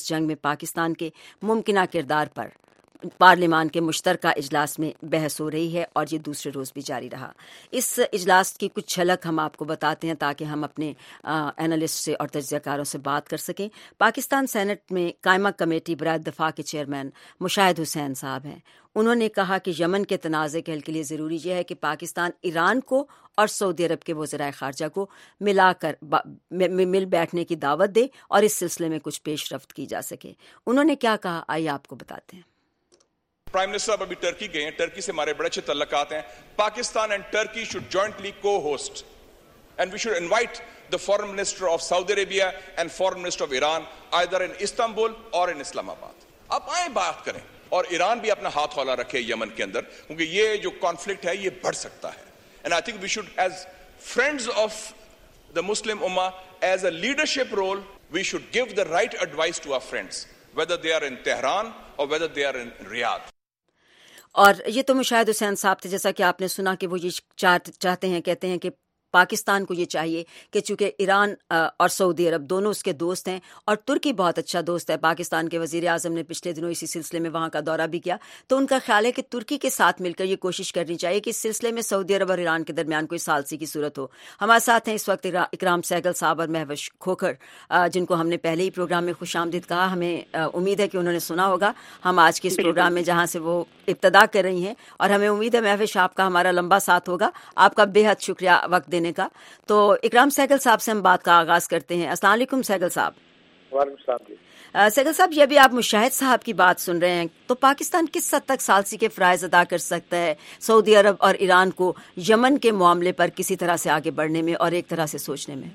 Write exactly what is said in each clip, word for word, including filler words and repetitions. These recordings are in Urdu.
جنگ میں پاکستان کے ممکنہ کردار پر پارلیمان کے مشترکہ اجلاس میں بحث ہو رہی ہے اور یہ دوسرے روز بھی جاری رہا۔ اس اجلاس کی کچھ جھلک ہم آپ کو بتاتے ہیں تاکہ ہم اپنے اینالسٹ سے اور تجزیہ کاروں سے بات کر سکیں۔ پاکستان سینٹ میں قائمہ کمیٹی برائے دفاع کے چیئرمین مشاہد حسین صاحب ہیں۔ انہوں نے کہا کہ یمن کے تنازع کے حل کے لیے ضروری یہ ہے کہ پاکستان ایران کو اور سعودی عرب کے وزرائے خارجہ کو ملا کر مل بیٹھنے کی دعوت دے اور اس سلسلے میں کچھ پیش رفت کی جا سکے۔ انہوں نے کیا کہا، آئیے آپ کو بتاتے ہیں۔ پرائم منسٹر اب ابھی ٹرکی گئے ہیں، ٹرکی سے ہمارے بڑے اچھے تعلقات ہیں۔ Pakistan and Turkey should jointly cohost and we should invite the foreign minister of Saudi Arabia and foreign minister of Iran either in Istanbul or in Islamabad۔ اب آئیں بات کریں اور ایران بھی اپنا ہاتھ کھولا رکھے یمن کے اندر، کیونکہ یہ جو کانفلکٹ ہے یہ بڑھ سکتا ہے۔ and I think we should as friends of the Muslim Ummah as a leadership role we should give the right advice to our friends whether they are in Tehran or whether they are in Riyadh۔ اور یہ تو مشاہد حسین صاحب تھے، جیسا کہ آپ نے سنا کہ وہ یہ چاہتے ہیں، کہتے ہیں کہ پاکستان کو یہ چاہیے کہ چونکہ ایران اور سعودی عرب دونوں اس کے دوست ہیں اور ترکی بہت اچھا دوست ہے، پاکستان کے وزیر اعظم نے پچھلے دنوں اسی سلسلے میں وہاں کا دورہ بھی کیا، تو ان کا خیال ہے کہ ترکی کے ساتھ مل کر یہ کوشش کرنی چاہیے کہ اس سلسلے میں سعودی عرب اور ایران کے درمیان کوئی ثالثی کی صورت ہو۔ ہمارے ساتھ ہیں اس وقت اکرام سہگل صاحب اور مہوش کھوکھر، جن کو ہم نے پہلے ہی پروگرام میں خوش آمدید کہا۔ ہمیں امید ہے کہ انہوں نے سنا ہوگا ہم آج کے اس پروگرام میں جہاں سے وہ ابتدا کر رہی ہیں، اور ہمیں امید ہے مہوش آپ کا ہمارا لمبا ساتھ ہوگا۔ آپ کا بے حد شکریہ وقت دینے کا۔ تو اکرام سہگل صاحب سے ہم بات کا آغاز کرتے ہیں۔ السلام علیکم سہگل صاحب۔ وعلیکم السلام جی۔ سہگل صاحب، یہ ابھی آپ مشاہد صاحب کی بات سن رہے ہیں، تو پاکستان کس حد تک ثالثی کے فرائض ادا کر سکتا ہے سعودی عرب اور ایران کو یمن کے معاملے پر کسی طرح سے آگے بڑھنے میں اور ایک طرح سے سوچنے میں؟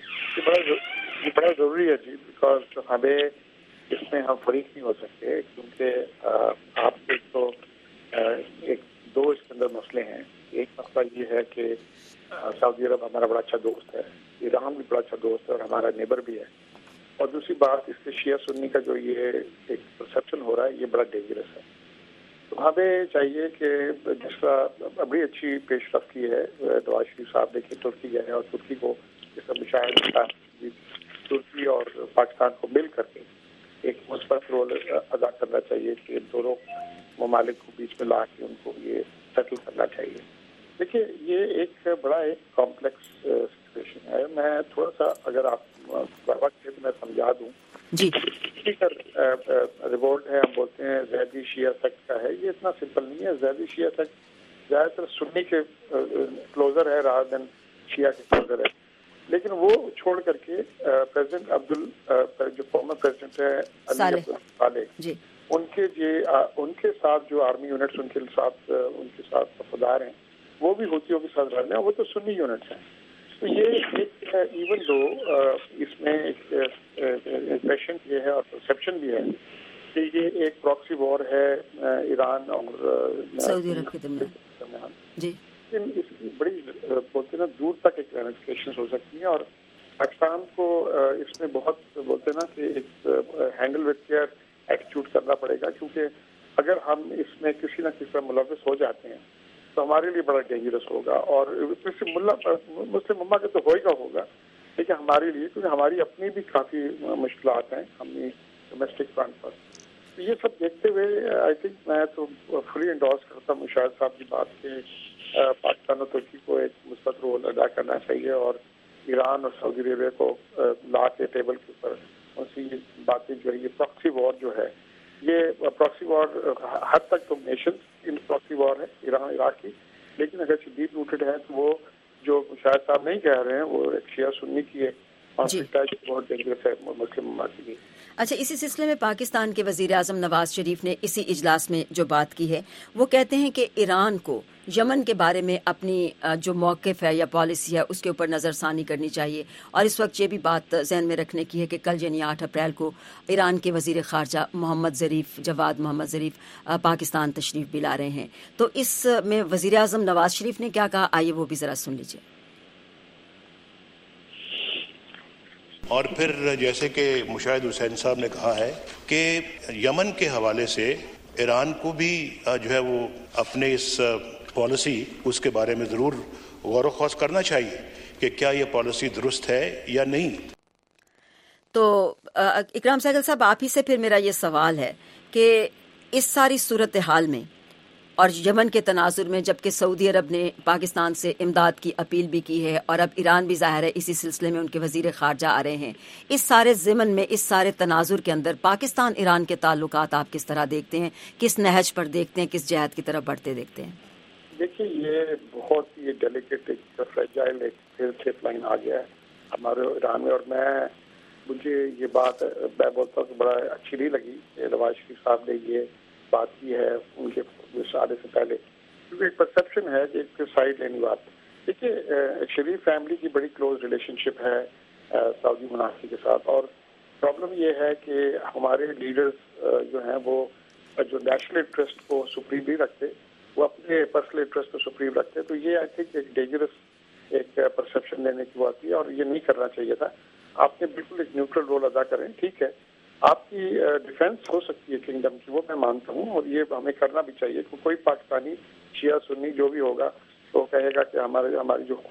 یہ بڑا ضروری ہے جی، بیکاز ہمیں اس میں ہم فریق نہیں ہو سکتے، کیونکہ آپ ایک تو ایک دو اس کے اندر مسئلے ہیں۔ ایک مسئلہ یہ ہے کہ سعودی عرب ہمارا بڑا اچھا دوست ہے، ایران بھی بڑا اچھا دوست ہے اور ہمارا نیبر بھی ہے، اور دوسری بات اس کے شیعہ سنی کا جو یہ ایک پرسپشن ہو رہا ہے یہ بڑا ڈینجرس ہے۔ تو ہمیں چاہیے کہ جس طرح بڑی اچھی پیش رفت کی ہے نواز شریف صاحب نے کہ ترکی گئے اور ترکی کو جس طرح مشاہد ترکی اور پاکستان کو مل کر کے ایک مثبت رول ادا کرنا چاہیے کہ دونوں ممالک کو بیچ میں لا کے ان کو یہ سیٹل کرنا چاہیے۔ دیکھیے یہ ایک بڑا ایک کمپلیکس سچویشن ہے۔ میں تھوڑا سا اگر آپ وقت ہے تو میں سمجھا دوں جی۔ ریوولٹ ہے، ہم بولتے ہیں زیدی شیعہ سیکٹ کا ہے، یہ اتنا سمپل نہیں ہے۔ زیدی شیعہ سیکٹ زیادہ تر سنی کے کلوزر ہے رادر دین شیعہ کے کلوزر ہے، لیکن وہ چھوڑ کر کے پریزیڈنٹ عبد جو فارمر پریزیڈنٹ ہے علی عبد صالح جی، ان کے ان کے ساتھ جو آرمی یونٹس ان کے ساتھ ان کے ساتھ وفادار ہیں، وہ بھی ہوتیوں کے ساتھ رہنے ہیں، وہ تو سنی یونٹس ہیں۔ تو یہ ایک ایون دو اس میں ایک امپریشن یہ ہے اور پرسیپشن بھی ہے کہ یہ ایک پراکسی وار ہے ایران اور سعودی عرب کے درمیان جی، اس کی بڑی بولتے نا دور تک ایک رamifications ہو سکتی ہیں، اور پاکستان کو اس میں بہت بولتے نا کہ ایک ہینڈل وتھ کیئر ایٹیٹیوڈ کرنا پڑے گا، کیونکہ اگر ہم اس میں کسی نہ کسی طرح ملوث ہو جاتے ہیں تو ہمارے لیے بڑا ڈینجرس ہوگا، اور مسلم امہ کے تو ہوئے گا ہوگا لیکن ہمارے لیے، کیونکہ ہماری اپنی بھی کافی مشکلات ہیں اپنی ڈومیسٹک فرنٹ پر۔ تو یہ سب دیکھتے ہوئے آئی تھنک میں تو فلی انڈورس کرتا ہوں مشاہد صاحب کی بات کہ پاکستان اور ترکی کو ایک مثبت رول ادا کرنا چاہیے، اور ایران اور سعودی عربیہ کو لا کے ٹیبل کے اوپر ان سے یہ باتیں جو ہے یہ پراکسی وار جو ہے، یہ پراکسی وار حد تک تو نیشن ان پراکسی وار ہے ایران عراق کی، لیکن اگر ڈیپ روٹڈ ہے تو وہ جو شاہد صاحب نہیں کہہ رہے ہیں وہ ایک شیعہ سنی کی ہے اور بہت ڈینجرس ہے مسلم امت کے لیے۔ اچھا، اسی سلسلے میں پاکستان کے وزیر اعظم نواز شریف نے اسی اجلاس میں جو بات کی ہے، وہ کہتے ہیں کہ ایران کو یمن کے بارے میں اپنی جو موقف ہے یا پالیسی ہے اس کے اوپر نظر ثانی کرنی چاہیے، اور اس وقت یہ بھی بات ذہن میں رکھنے کی ہے کہ کل یعنی آٹھ اپریل کو ایران کے وزیر خارجہ Mohammad Zarif Javad Mohammad Zarif Pakistan تشریف بھی لا رہے ہیں۔ تو اس میں وزیر اعظم نواز شریف نے کیا کہا، آئیے وہ بھی ذرا سن لیجیے۔ اور پھر جیسے کہ مشاہد حسین صاحب نے کہا ہے کہ یمن کے حوالے سے ایران کو بھی جو ہے وہ اپنے اس پالیسی اس کے بارے میں ضرور غور و خوض کرنا چاہیے کہ کیا یہ پالیسی درست ہے یا نہیں۔ تو اکرام سہگل صاحب آپ ہی سے پھر میرا یہ سوال ہے کہ اس ساری صورتحال میں اور یمن کے تناظر میں جبکہ سعودی عرب نے پاکستان سے امداد کی اپیل بھی کی ہے اور اب ایران بھی ظاہر ہے اسی سلسلے میں ان کے وزیر خارجہ آ رہے ہیں، اس سارے ضمن میں اس سارے تناظر کے اندر پاکستان ایران کے تعلقات آپ کس طرح دیکھتے ہیں، کس نہج پر دیکھتے ہیں، کس جہت کی طرف بڑھتے دیکھتے ہیں؟ دیکھیے یہ بہت ہی ڈیلیکیٹ ایک فریجائل ایک ٹرپ لائن آ گیا ہے ہمارے ایران میں، اور میں مجھے یہ بات میں بولتا ہوں کہ بڑا اچھی نہیں لگی کہ نواز شریف صاحب نے یہ بات کی ہے ان کے آنے سے پہلے، کیونکہ ایک پرسپشن ہے کہ ایک سائڈ لینی بات. دیکھیے شریف فیملی کی بڑی کلوز ریلیشن شپ ہے سعودی منافی کے ساتھ، اور پرابلم یہ ہے کہ ہمارے لیڈرز جو ہیں وہ جو نیشنل انٹرسٹ کو سپریم نہیں رکھتے، وہ اپنے پرسنل انٹرسٹ کو سپریم رکھتے، تو یہ آئی تھنک ایک ڈینجرس ایک پرسپشن لینے کی بات ہے اور یہ نہیں کرنا چاہیے تھا. آپ نے بالکل ایک نیوٹرل رول ادا کریں، ٹھیک ہے آپ کی ڈیفینس ہو سکتی ہے کنگڈم کی، وہ میں مانتا ہوں اور یہ ہمیں کرنا بھی چاہیے، کہ کوئی پاکستانی شیعہ سنی جو بھی ہوگا تو کہے گا کہ ہمارے ہماری جو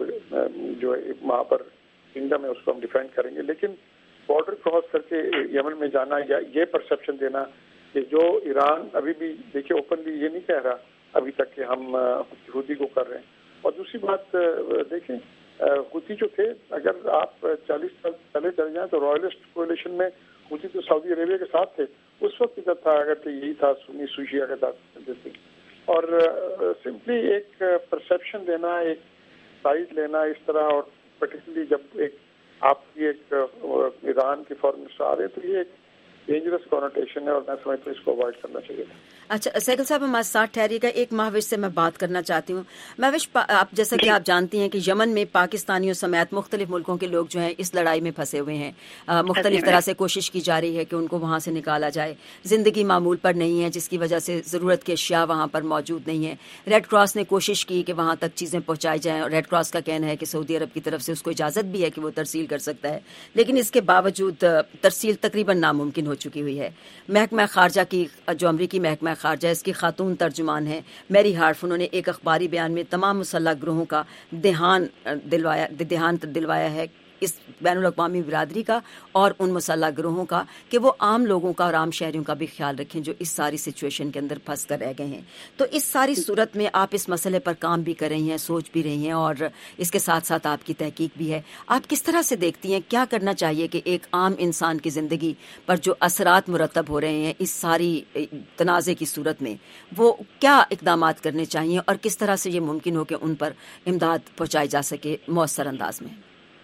جو وہاں پر کنگڈم ہے اس کو ہم ڈیفینڈ کریں گے، لیکن بارڈر کراس کر کے یمن میں جانا یا یہ پرسپشن دینا کہ جو ایران ابھی بھی دیکھیے اوپنلی یہ نہیں کہہ رہا ابھی تک کہ ہم حوثی کو کر رہے ہیں. اور دوسری بات دیکھیں حوثی جو تھے اگر آپ چالیس سال پہلے چلے جائیں تو رائلسٹ کولیشن میں حوثی تو سعودی عربیہ کے ساتھ تھے، اس وقت ادھر تھا اگر تو یہی تھا سنی سوشیا کے ساتھ، اور سمپلی ایک پرسپشن دینا، ایک سائڈ لینا اس طرح، اور پرٹیکولرلی جب ایک آپ کی ایک ایران کے فارن منسٹر آ رہے ہیں تو یہ ایک ڈینجرس کونوٹیشن ہے اور میں سمجھتا ہوں اس کو اوائڈ کرنا چاہیے. اچھا سہگل صاحب ہمارے ساتھ ٹھہریے گا، ایک مہوش سے میں بات کرنا چاہتی ہوں. مہوش آپ جیسا کہ آپ جانتی ہیں کہ یمن میں پاکستانیوں سمیت مختلف ملکوں کے لوگ جو ہیں اس لڑائی میں پھنسے ہوئے ہیں، مختلف طرح سے کوشش کی جا رہی ہے کہ ان کو وہاں سے نکالا جائے، زندگی معمول پر نہیں ہے جس کی وجہ سے ضرورت کے اشیاء وہاں پر موجود نہیں ہیں. ریڈ کراس نے کوشش کی کہ وہاں تک چیزیں پہنچائی جائیں اور ریڈ کراس کا کہنا ہے کہ سعودی عرب کی طرف سے اس کو اجازت بھی ہے کہ وہ ترسیل کر سکتا ہے، لیکن اس کے باوجود ترسیل تقریباً ناممکن ہو چکی ہوئی ہے. محکمہ خارجہ کی جو امریکی محکمہ خارجہ اس کی خاتون ترجمان ہیں میری ہارف، انہوں نے ایک اخباری بیان میں تمام مسلح گروہوں کا دھیان دلوایا دھیان دلوایا ہے اس بین الاقوامی برادری کا اور ان مسلح گروہوں کا کہ وہ عام لوگوں کا اور عام شہریوں کا بھی خیال رکھیں جو اس ساری سچویشن کے اندر پھنس کر رہ گئے ہیں. تو اس ساری صورت میں آپ اس مسئلے پر کام بھی کر رہی ہیں، سوچ بھی رہی ہیں اور اس کے ساتھ ساتھ آپ کی تحقیق بھی ہے. آپ کس طرح سے دیکھتی ہیں کیا کرنا چاہیے کہ ایک عام انسان کی زندگی پر جو اثرات مرتب ہو رہے ہیں اس ساری تنازع کی صورت میں وہ کیا اقدامات کرنے چاہیے اور کس طرح سے یہ ممکن ہو کہ ان پر امداد پہنچائی جا سکے مؤثر انداز میں؟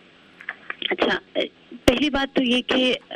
اچھا، پہلی بات تو یہ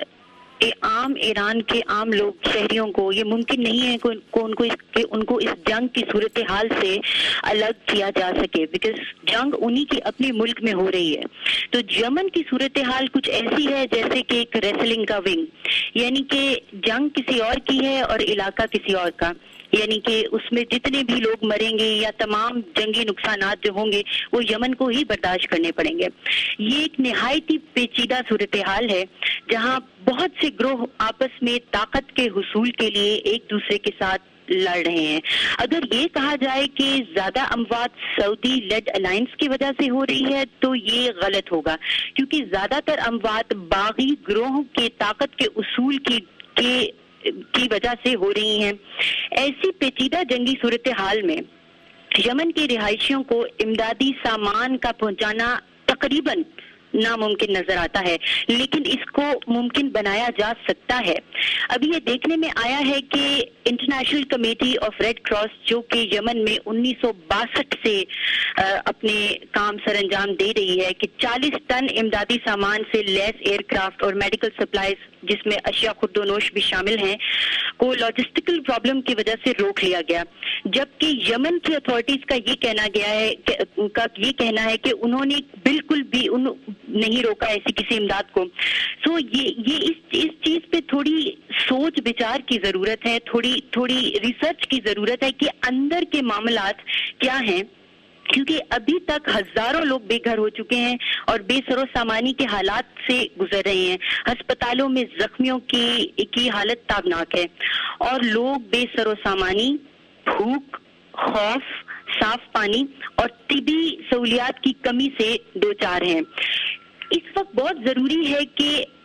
کہ عام ایران کے عام لوگ شہریوں کو یہ ممکن نہیں ہے کہ ان کو اس کہ ان کو اس جنگ کی صورتحال سے الگ کیا جا سکے، بیکاز جنگ انہی کی اپنے ملک میں ہو رہی ہے. تو یمن کی صورتحال کچھ ایسی ہے جیسے کہ ایک ریسلنگ کا ونگ، یعنی کہ جنگ کسی اور کی ہے اور علاقہ کسی اور کا، یعنی کہ اس میں جتنے بھی لوگ مریں گے یا تمام جنگی نقصانات جو ہوں گے وہ یمن کو ہی برداشت کرنے پڑیں گے. یہ ایک نہایت ہی پیچیدہ صورتحال ہے جہاں بہت سے گروہ آپس میں طاقت کے حصول کے لیے ایک دوسرے کے ساتھ لڑ رہے ہیں. اگر یہ کہا جائے کہ زیادہ اموات سعودی لیڈ الائنس کی وجہ سے ہو رہی ہے تو یہ غلط ہوگا، کیونکہ زیادہ تر اموات باغی گروہوں کے طاقت کے اصول کی کے کی وجہ سے ہو رہی ہیں. ایسی پیچیدہ جنگی صورتحال میں یمن کے رہائشیوں کو امدادی سامان کا پہنچانا تقریباً ناممکن نظر آتا ہے، لیکن اس کو ممکن بنایا جا سکتا ہے. ابھی یہ دیکھنے میں آیا ہے کہ International Committee of Red Cross جو کہ یمن میں انیس سو باسٹھ سے اپنے کام سر انجام دے رہی ہے کہ چالیس ٹن امدادی سامان سے لیس ایئر کرافٹ اور میڈیکل سپلائز جس میں اشیاء خرد و نوش بھی شامل ہیں کو لاجسٹیکل پرابلم کی وجہ سے روک لیا گیا، جبکہ یمن کی اتھارٹیز کا یہ کہنا گیا ہے کا یہ کہنا ہے کہ انہوں نے بالکل بھی ان نہیں روکا ایسی کسی امداد کو. سو یہ یہ اس اس چیز پہ تھوڑی سوچ بچار کی ضرورت ہے، تھوڑی تھوڑی ریسرچ کی ضرورت ہے کہ اندر کے معاملات کیا ہیں، کیونکہ ابھی تک ہزاروں لوگ بے گھر ہو چکے ہیں اور بے سر و سامانی کے حالات سے گزر رہے ہیں. ہسپتالوں میں زخمیوں کی کی حالت تابناک ہے اور لوگ بے سر و سامانی، بھوک، خوف، صاف پانی اور طبی سہولیات کی کمی سے دوچار ہیں. اس وقت بہت ضروری ہے کہ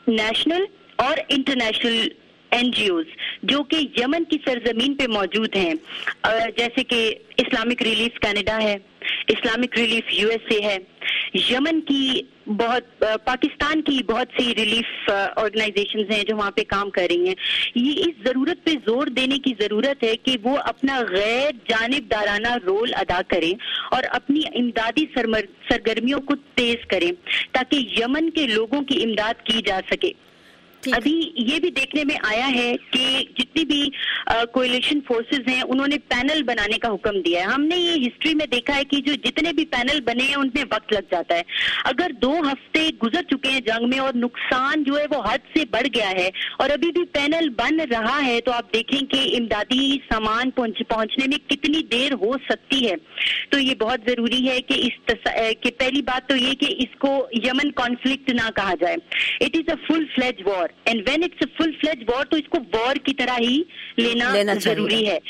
نیشنل اور انٹرنیشنل این جی اوز جو کہ یمن کی سرزمین پہ موجود ہیں، جیسے کہ اسلامک ریلیف کینیڈا ہے، Islamic Relief U S A ہے، یمن کی بہت پاکستان کی بہت سی ریلیف آرگنائزیشنز ہیں جو وہاں پہ کام کر رہی ہیں. یہ اس ضرورت پہ زور دینے کی ضرورت ہے کہ وہ اپنا غیر جانبدارانہ رول ادا کریں اور اپنی امدادی سرگرمیوں کو تیز کریں تاکہ یمن کے لوگوں کی امداد کی جا سکے. ابھی یہ بھی دیکھنے میں آیا ہے کہ جتنی بھی کولیشن فورسز ہیں انہوں نے پینل بنانے کا حکم دیا ہے. ہم نے یہ ہسٹری میں دیکھا ہے کہ جو جتنے بھی پینل بنے ہیں ان میں وقت لگ جاتا ہے. اگر دو ہفتے گزر چکے ہیں جنگ میں اور نقصان جو ہے وہ حد سے بڑھ گیا ہے اور ابھی بھی پینل بن رہا ہے تو آپ دیکھیں کہ امدادی سامان پہنچنے میں کتنی دیر ہو سکتی ہے. تو یہ بہت ضروری ہے کہ اس تس... کہ پہلی بات تو یہ کہ اس کو یمن کانفلکٹ نہ کہا جائے. It is a full fledge war and when it's a full fledge war تو اس کو وار کی طرح ہی لینا, لینا ضروری ہے.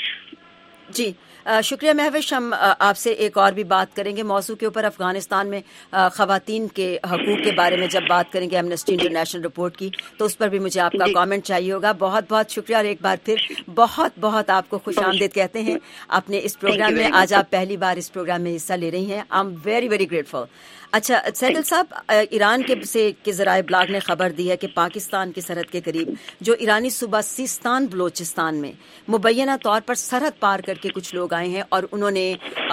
جی شکریہ مہوش. ہم آپ سے ایک اور بھی بات کریں گے موضوع کے اوپر. افغانستان میں خواتین کے حقوق کے بارے میں جب بات کریں گے ایمنسٹی انٹرنیشنل رپورٹ کی تو اس پر بھی مجھے آپ کا کامنٹ چاہیے ہوگا. بہت بہت شکریہ اور ایک بار پھر بہت بہت آپ کو خوش آمدید کہتے ہیں اپنے اس پروگرام میں. آج آپ پہلی بار اس پروگرام میں حصہ لے رہی ہیں. I'm very very grateful. اچھا سیدل صاحب، ایران کے سے کے ذرائع ابلاغ نے خبر دی ہے کہ پاکستان کی سرحد کے قریب جو ایرانی صوبہ سیستان بلوچستان میں مبینہ طور پر سرحد پار کر کے کچھ لوگ آئے ہیں اور انہوں نے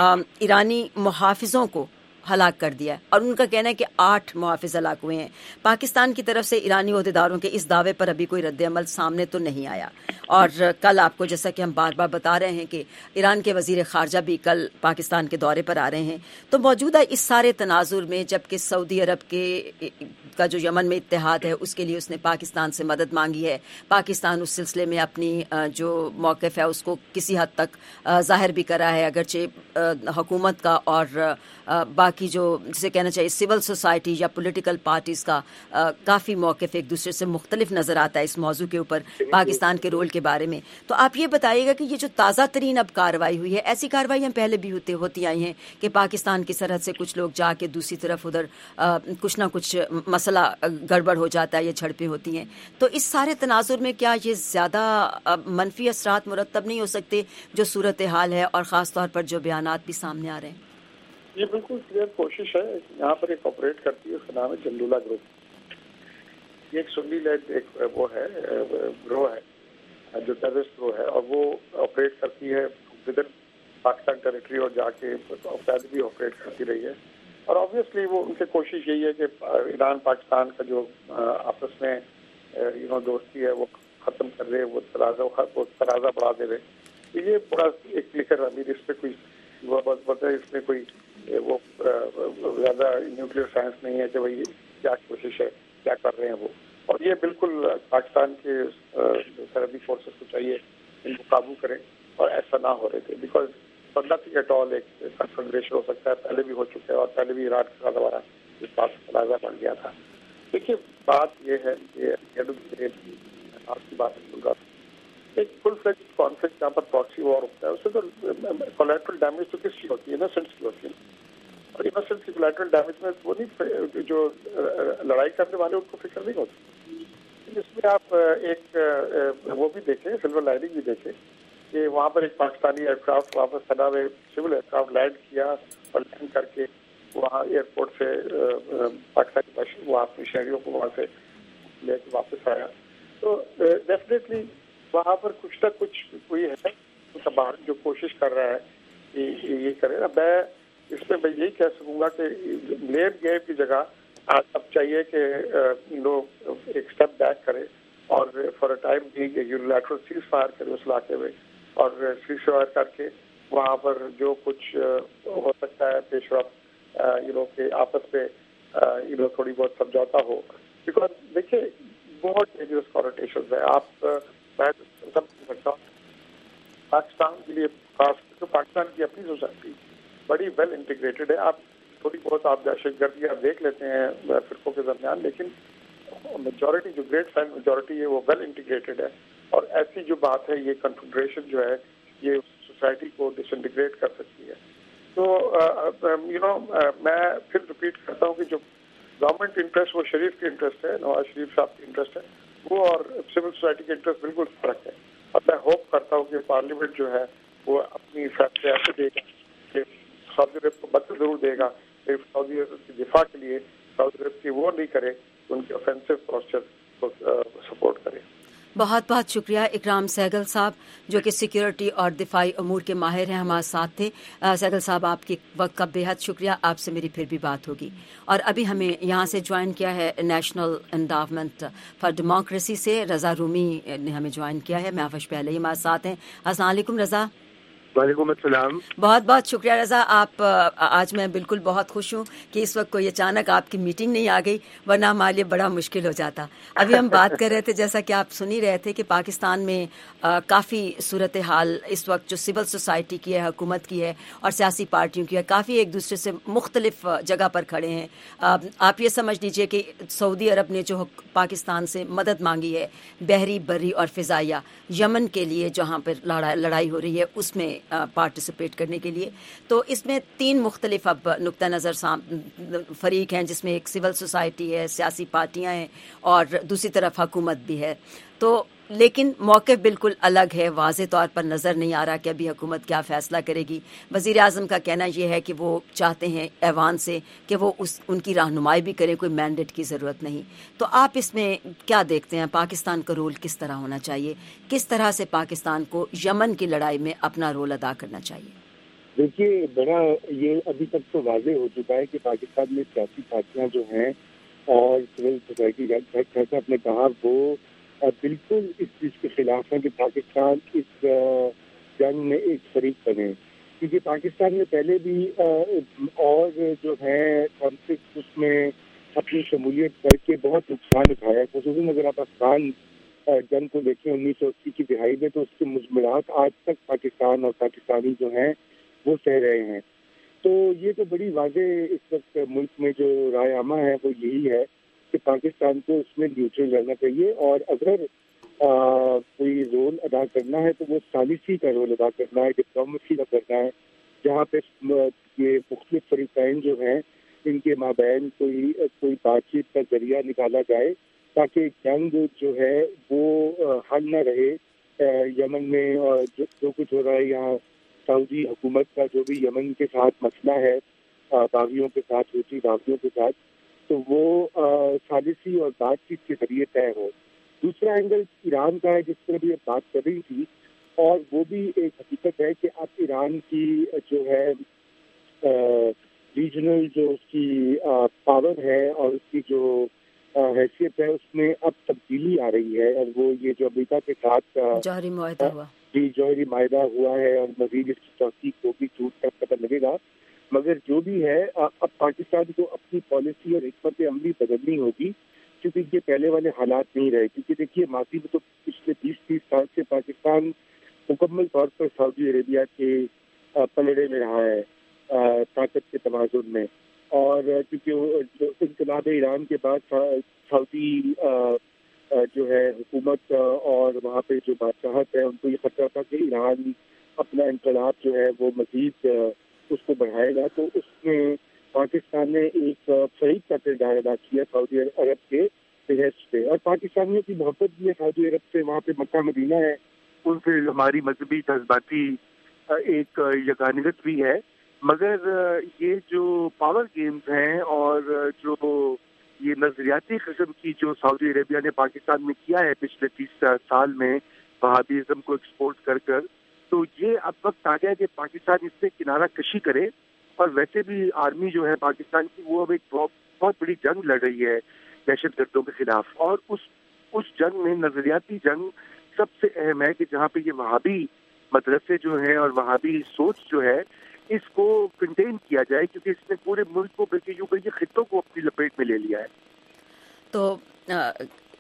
ایرانی محافظوں کو ہلاک کر دیا ہے اور ان کا کہنا ہے کہ آٹھ محافظ ہلاک ہوئے ہیں. پاکستان کی طرف سے ایرانی عہدیداروں کے اس دعوے پر ابھی کوئی رد عمل سامنے تو نہیں آیا. اور کل آپ کو جیسا کہ ہم بار بار بتا رہے ہیں کہ ایران کے وزیر خارجہ بھی کل پاکستان کے دورے پر آ رہے ہیں. تو موجودہ اس سارے تناظر میں جبکہ سعودی عرب کے کا جو یمن میں اتحاد ہے اس کے لیے اس نے پاکستان سے مدد مانگی ہے، پاکستان اس سلسلے میں اپنی جو موقف ہے اس کو کسی حد تک ظاہر بھی کرا ہے، اگرچہ حکومت کا اور باقی جو جسے کہنا چاہیے سول سوسائٹی یا پولیٹیکل پارٹیز کا کافی موقف ایک دوسرے سے مختلف نظر آتا ہے اس موضوع کے اوپر پاکستان کے رول کے بارے میں. تو آپ یہ بتائیے گا کہ یہ جو تازہ ترین اب کارروائی ہوئی ہے، ایسی کارروائیاں پہلے بھی ہوتے ہوتی آئی ہیں کہ پاکستان کی سرحد سے کچھ لوگ جا کے دوسری طرف ادھر کچھ نہ کچھ مسئلہ گڑبڑ ہو جاتا ہے یا جھڑپیں ہوتی ہیں. تو اس سارے تناظر میں کیا یہ زیادہ منفی اثرات مرتب نہیں ہو سکتے جو صورتحال ہے اور خاص طور پر جو بیانات بھی سامنے آ رہے ہیں؟ یہ بالکل کلیئر کوشش ہے. یہاں پر ایک آپریٹ کرتی ہے، اس کا نام ہے جندولہ گروپ. یہ ایک سنی لیڈ ایک وہ ہے گروہ ہے جو ٹیررسٹ گروہ ہے اور وہ آپریٹ کرتی ہے ود ان پاکستان ٹیریٹری اور جا کے پہلے بھی آپریٹ کرتی رہی ہے. اور آبویسلی وہ ان کی کوشش یہی ہے کہ ایران پاکستان کا جو آپس میں یو نو دوستی ہے وہ ختم کر رہے، وہ تنازع وہ تنازع بڑھا دے رہے. یہ بڑا ایک کلیئر امیر اس پہ کوئی بتا ہے، اس میں کوئی وہ زیادہ نیوکلیئر سائنس نہیں ہے کہ بھائی کیا کوشش ہے، کیا کر رہے ہیں وہ. اور یہ بالکل پاکستان کے سرحدی فورسز کو چاہیے ان کو قابو کریں اور ایسا نہ ہو رہے تھے، بیکاز نتھنگ ایٹ آل ایک کنفیڈریشن ہو سکتا ہے. پہلے بھی ہو چکا ہے اور پہلے بھی ایران کا دوبارہ اس بات کا تنازع بن گیا تھا. دیکھیے بات یہ ہے کہ آپ کی بات بول رہا ایک فل فلیج کانفلکٹ جہاں پر پراکسی وار ہوتا ہے اس سے تو کولیٹرل ڈیمیج تو کس کی ہوتی ہے؟ انوسنٹس کی ہوتی ہے. اور انوسنٹس کی کولیٹرل ڈیمیج میں وہ نہیں، جو لڑائی کرنے والے ان کو فکر نہیں ہوتی. اس میں آپ ایک وہ بھی دیکھیں، سلور لائننگ بھی دیکھیں کہ وہاں پر ایک پاکستانی ایئر کرافٹ واپس سنا میں سول ایئر کرافٹ لینڈ کیا اور لینڈ کر کے وہاں ایئرپورٹ سے پاکستانی وہاں اپنی شہریوں کو وہاں سے لے کے واپس آیا. تو ڈیفینیٹلی وہاں پر کچھ نہ کچھ کوئی ہے کچھ باہر جو کوشش کر رہا ہے کہ یہ کرے. میں اس میں میں یہی کہہ سکوں گا کہ بلیم گیم کی جگہ اب چاہیے کہ لوگ ایک اسٹیپ بیک کرے اور فار اے ٹائم بھی یونیلیٹرل سیز فائر کرے اس علاقے میں اور سیز فائر کر کے وہاں پر جو کچھ ہو سکتا ہے پیش رفت یو نو کہ آپس میں یو نو تھوڑی بہت سمجھوتا ہو. بیکاز دیکھیے بہت ڈینجرس کانوٹیشنز ہیں. آپ میں سب سکتا ہوں پاکستان کے لیے خاص تو پاکستان کی اپنی سوسائٹی بڑی ویل انٹیگریٹڈ ہے. آپ تھوڑی بہت آپ دہشت گردی آپ دیکھ لیتے ہیں فرقوں کے درمیان، لیکن میجورٹی جو گریٹ فین میجورٹی ہے وہ ویل انٹیگریٹڈ ہے. اور ایسی جو بات ہے یہ کنفیڈریشن جو ہے یہ سوسائٹی کو ڈس انٹیگریٹ کر سکتی ہے. تو یو نو میں پھر ریپیٹ کرتا ہوں کہ جو گورنمنٹ انٹرسٹ وہ شریف کے انٹرسٹ ہے, نواز شریف صاحب کے انٹرسٹ ہے وہ, اور سول سوسائٹی کے انٹرسٹ بالکل فرق ہے. اور میں ہوپ کرتا ہوں کہ پارلیمنٹ جو ہے وہ اپنی فیصلے ایسے دے گا کہ سعودی عرب کو مدد ضرور دے گا, سعودی عرب کی دفاع کے لیے سعودی عرب کی وہ نہیں کرے کہ ان کے آفینسو پوسچر کو سپورٹ کرے. بہت بہت شکریہ اکرام سہگل صاحب جو کہ سیکیورٹی اور دفاعی امور کے ماہر ہیں, ہمارے ساتھ تھے. سہگل صاحب آپ کے وقت کا بے حد شکریہ, آپ سے میری پھر بھی بات ہوگی. اور ابھی ہمیں یہاں سے جوائن کیا ہے نیشنل انڈاومنٹ فار ڈیموکریسی سے رضا رومی نے ہمیں جوائن کیا ہے. محفوظ پہلے ہی ہمارے ساتھ ہیں. السلام علیکم رضا. وعلیکم السلام. بہت بہت شکریہ رضا. آپ آج میں بالکل بہت خوش ہوں کہ اس وقت کوئی اچانک آپ کی میٹنگ نہیں آ گئی, ورنہ ہمارے لیے بڑا مشکل ہو جاتا. ابھی ہم بات کر رہے تھے, جیسا کہ آپ سن ہی رہے تھے, کہ پاکستان میں کافی صورتحال اس وقت جو سول سوسائٹی کی ہے, حکومت کی ہے اور سیاسی پارٹیوں کی ہے, کافی ایک دوسرے سے مختلف جگہ پر کھڑے ہیں. آپ یہ سمجھ لیجئے کہ سعودی عرب نے جو پاکستان سے مدد مانگی ہے بحری, بری اور فضائیہ, یمن کے لیے جہاں پر لڑائی ہو رہی ہے اس میں پارٹیسپیٹ کرنے کے لیے, تو اس میں تین مختلف اب نقطہ نظر فریق ہیں, جس میں ایک سول سوسائٹی ہے, سیاسی پارٹیاں ہیں اور دوسری طرف حکومت بھی ہے. تو لیکن موقف بالکل الگ ہے. واضح طور پر نظر نہیں آ رہا کہ ابھی حکومت کیا فیصلہ کرے گی. وزیر اعظم کا کہنا یہ ہے کہ وہ چاہتے ہیں ایوان سے کہ وہ اس ان کی رہنمائی بھی کرے, کوئی مینڈیٹ کی ضرورت نہیں. تو آپ اس میں کیا دیکھتے ہیں, پاکستان کا رول کس طرح ہونا چاہیے, کس طرح سے پاکستان کو یمن کی لڑائی میں اپنا رول ادا کرنا چاہیے؟ دیکھیے, بڑا یہ ابھی تک تو واضح ہو چکا ہے کہ پاکستان میں سیاسی پارٹیاں جو ہیں اور سول سوسائٹی جیسا آپ نے کہا وہ بالکل اس چیز کے خلاف ہے کہ پاکستان اس جنگ میں ایک فریق بنے, کیونکہ پاکستان نے پہلے بھی اور جو ہے کانفلکٹ اس میں اپنی شمولیت کر کے بہت نقصان اٹھایا. خصوصاً اگر آپ افغان جنگ کو دیکھیں انیس سو اسی کی دہائی میں, تو اس کے مجملات آج تک پاکستان اور پاکستانی جو ہیں وہ سہ رہے ہیں. تو یہ تو بڑی واضح اس وقت ملک میں جو رائے عامہ ہے وہ یہی ہے کہ پاکستان کو اس میں نیوٹرل رہنا چاہیے, اور اگر آ, کوئی رول ادا کرنا ہے تو وہ ثالثی کا رول ادا کرنا ہے, ڈپلومیسی کا کرنا ہے, جہاں پہ یہ مختلف فریقین جو ہیں ان کے مابین کوئی کوئی بات چیت کا ذریعہ نکالا جائے تاکہ جنگ جو ہے وہ حل نہ رہے یمن میں. اور جو, جو کچھ ہو رہا ہے یہاں سعودی حکومت کا جو بھی یمن کے ساتھ مسئلہ ہے باغیوں کے ساتھ, حوثی باغیوں کے ساتھ, تو وہ ثالثی اور بات چیت کے ذریعے طے ہو. دوسرا اینگل ایران کا ہے جس پر بھی بات کر رہی تھی, اور وہ بھی ایک حقیقت ہے کہ اب ایران کی جو ہے ریجنل جو اس کی پاور ہے اور اس کی جو حیثیت ہے اس میں اب تبدیلی آ رہی ہے, اور وہ یہ جو امریکہ کے ساتھ جوہری معاہدہ ہوا جی جوہری معاہدہ ہوا ہے اور مزید اس کی توثیق ہوگی, جھوٹ کا پتہ لگے گا. مگر جو بھی ہے اب پاکستان کو اپنی پالیسی اور حکمت عملی بدلنی ہوگی, کیونکہ یہ پہلے والے حالات نہیں رہے. کیونکہ دیکھیے ماضی میں تو پچھلے بیس تیس سال سے پاکستان مکمل طور پر سعودی عربیہ کے پلڑے میں رہا ہے طاقت کے توازن میں, اور کیونکہ انقلاب ایران کے بعد سعودی جو ہے حکومت اور وہاں پہ جو بادشاہت ہے ان کو یہ خطرہ تھا کہ ایران اپنا انقلاب جو ہے وہ مزید اس کو بڑھائے گا. تو اس میں پاکستان نے ایک فریق کا کردار ادا کیا سعودی عرب کے بحث پہ, اور پاکستانیوں کی محبت بھی ہے سعودی عرب سے. وہاں پہ مکہ مدینہ ہے, ان سے ہماری مذہبی جذباتی ایک یگانگت بھی ہے. مگر یہ جو پاور گیمز ہیں اور جو یہ نظریاتی قسم کی جو سعودی عربیہ نے پاکستان میں کیا ہے پچھلے تیس سال میں وہابیزم کو ایکسپورٹ کر کر, تو یہ اب وقت آ گیا کہ پاکستان اس سے کنارہ کشی کرے. اور ویسے بھی آرمی جو ہے پاکستان کی وہ اب ایک بہت بڑی جنگ لڑ رہی ہے دہشت گردوں کے خلاف, اور اس اس جنگ میں نظریاتی جنگ سب سے اہم ہے کہ جہاں پہ یہ وہابی مدرسے جو ہیں اور وہابی سوچ جو ہے اس کو کنٹین کیا جائے, کیونکہ اس نے پورے ملک کو بلکہ یوں کہ خطوں کو اپنی لپیٹ میں لے لیا ہے. تو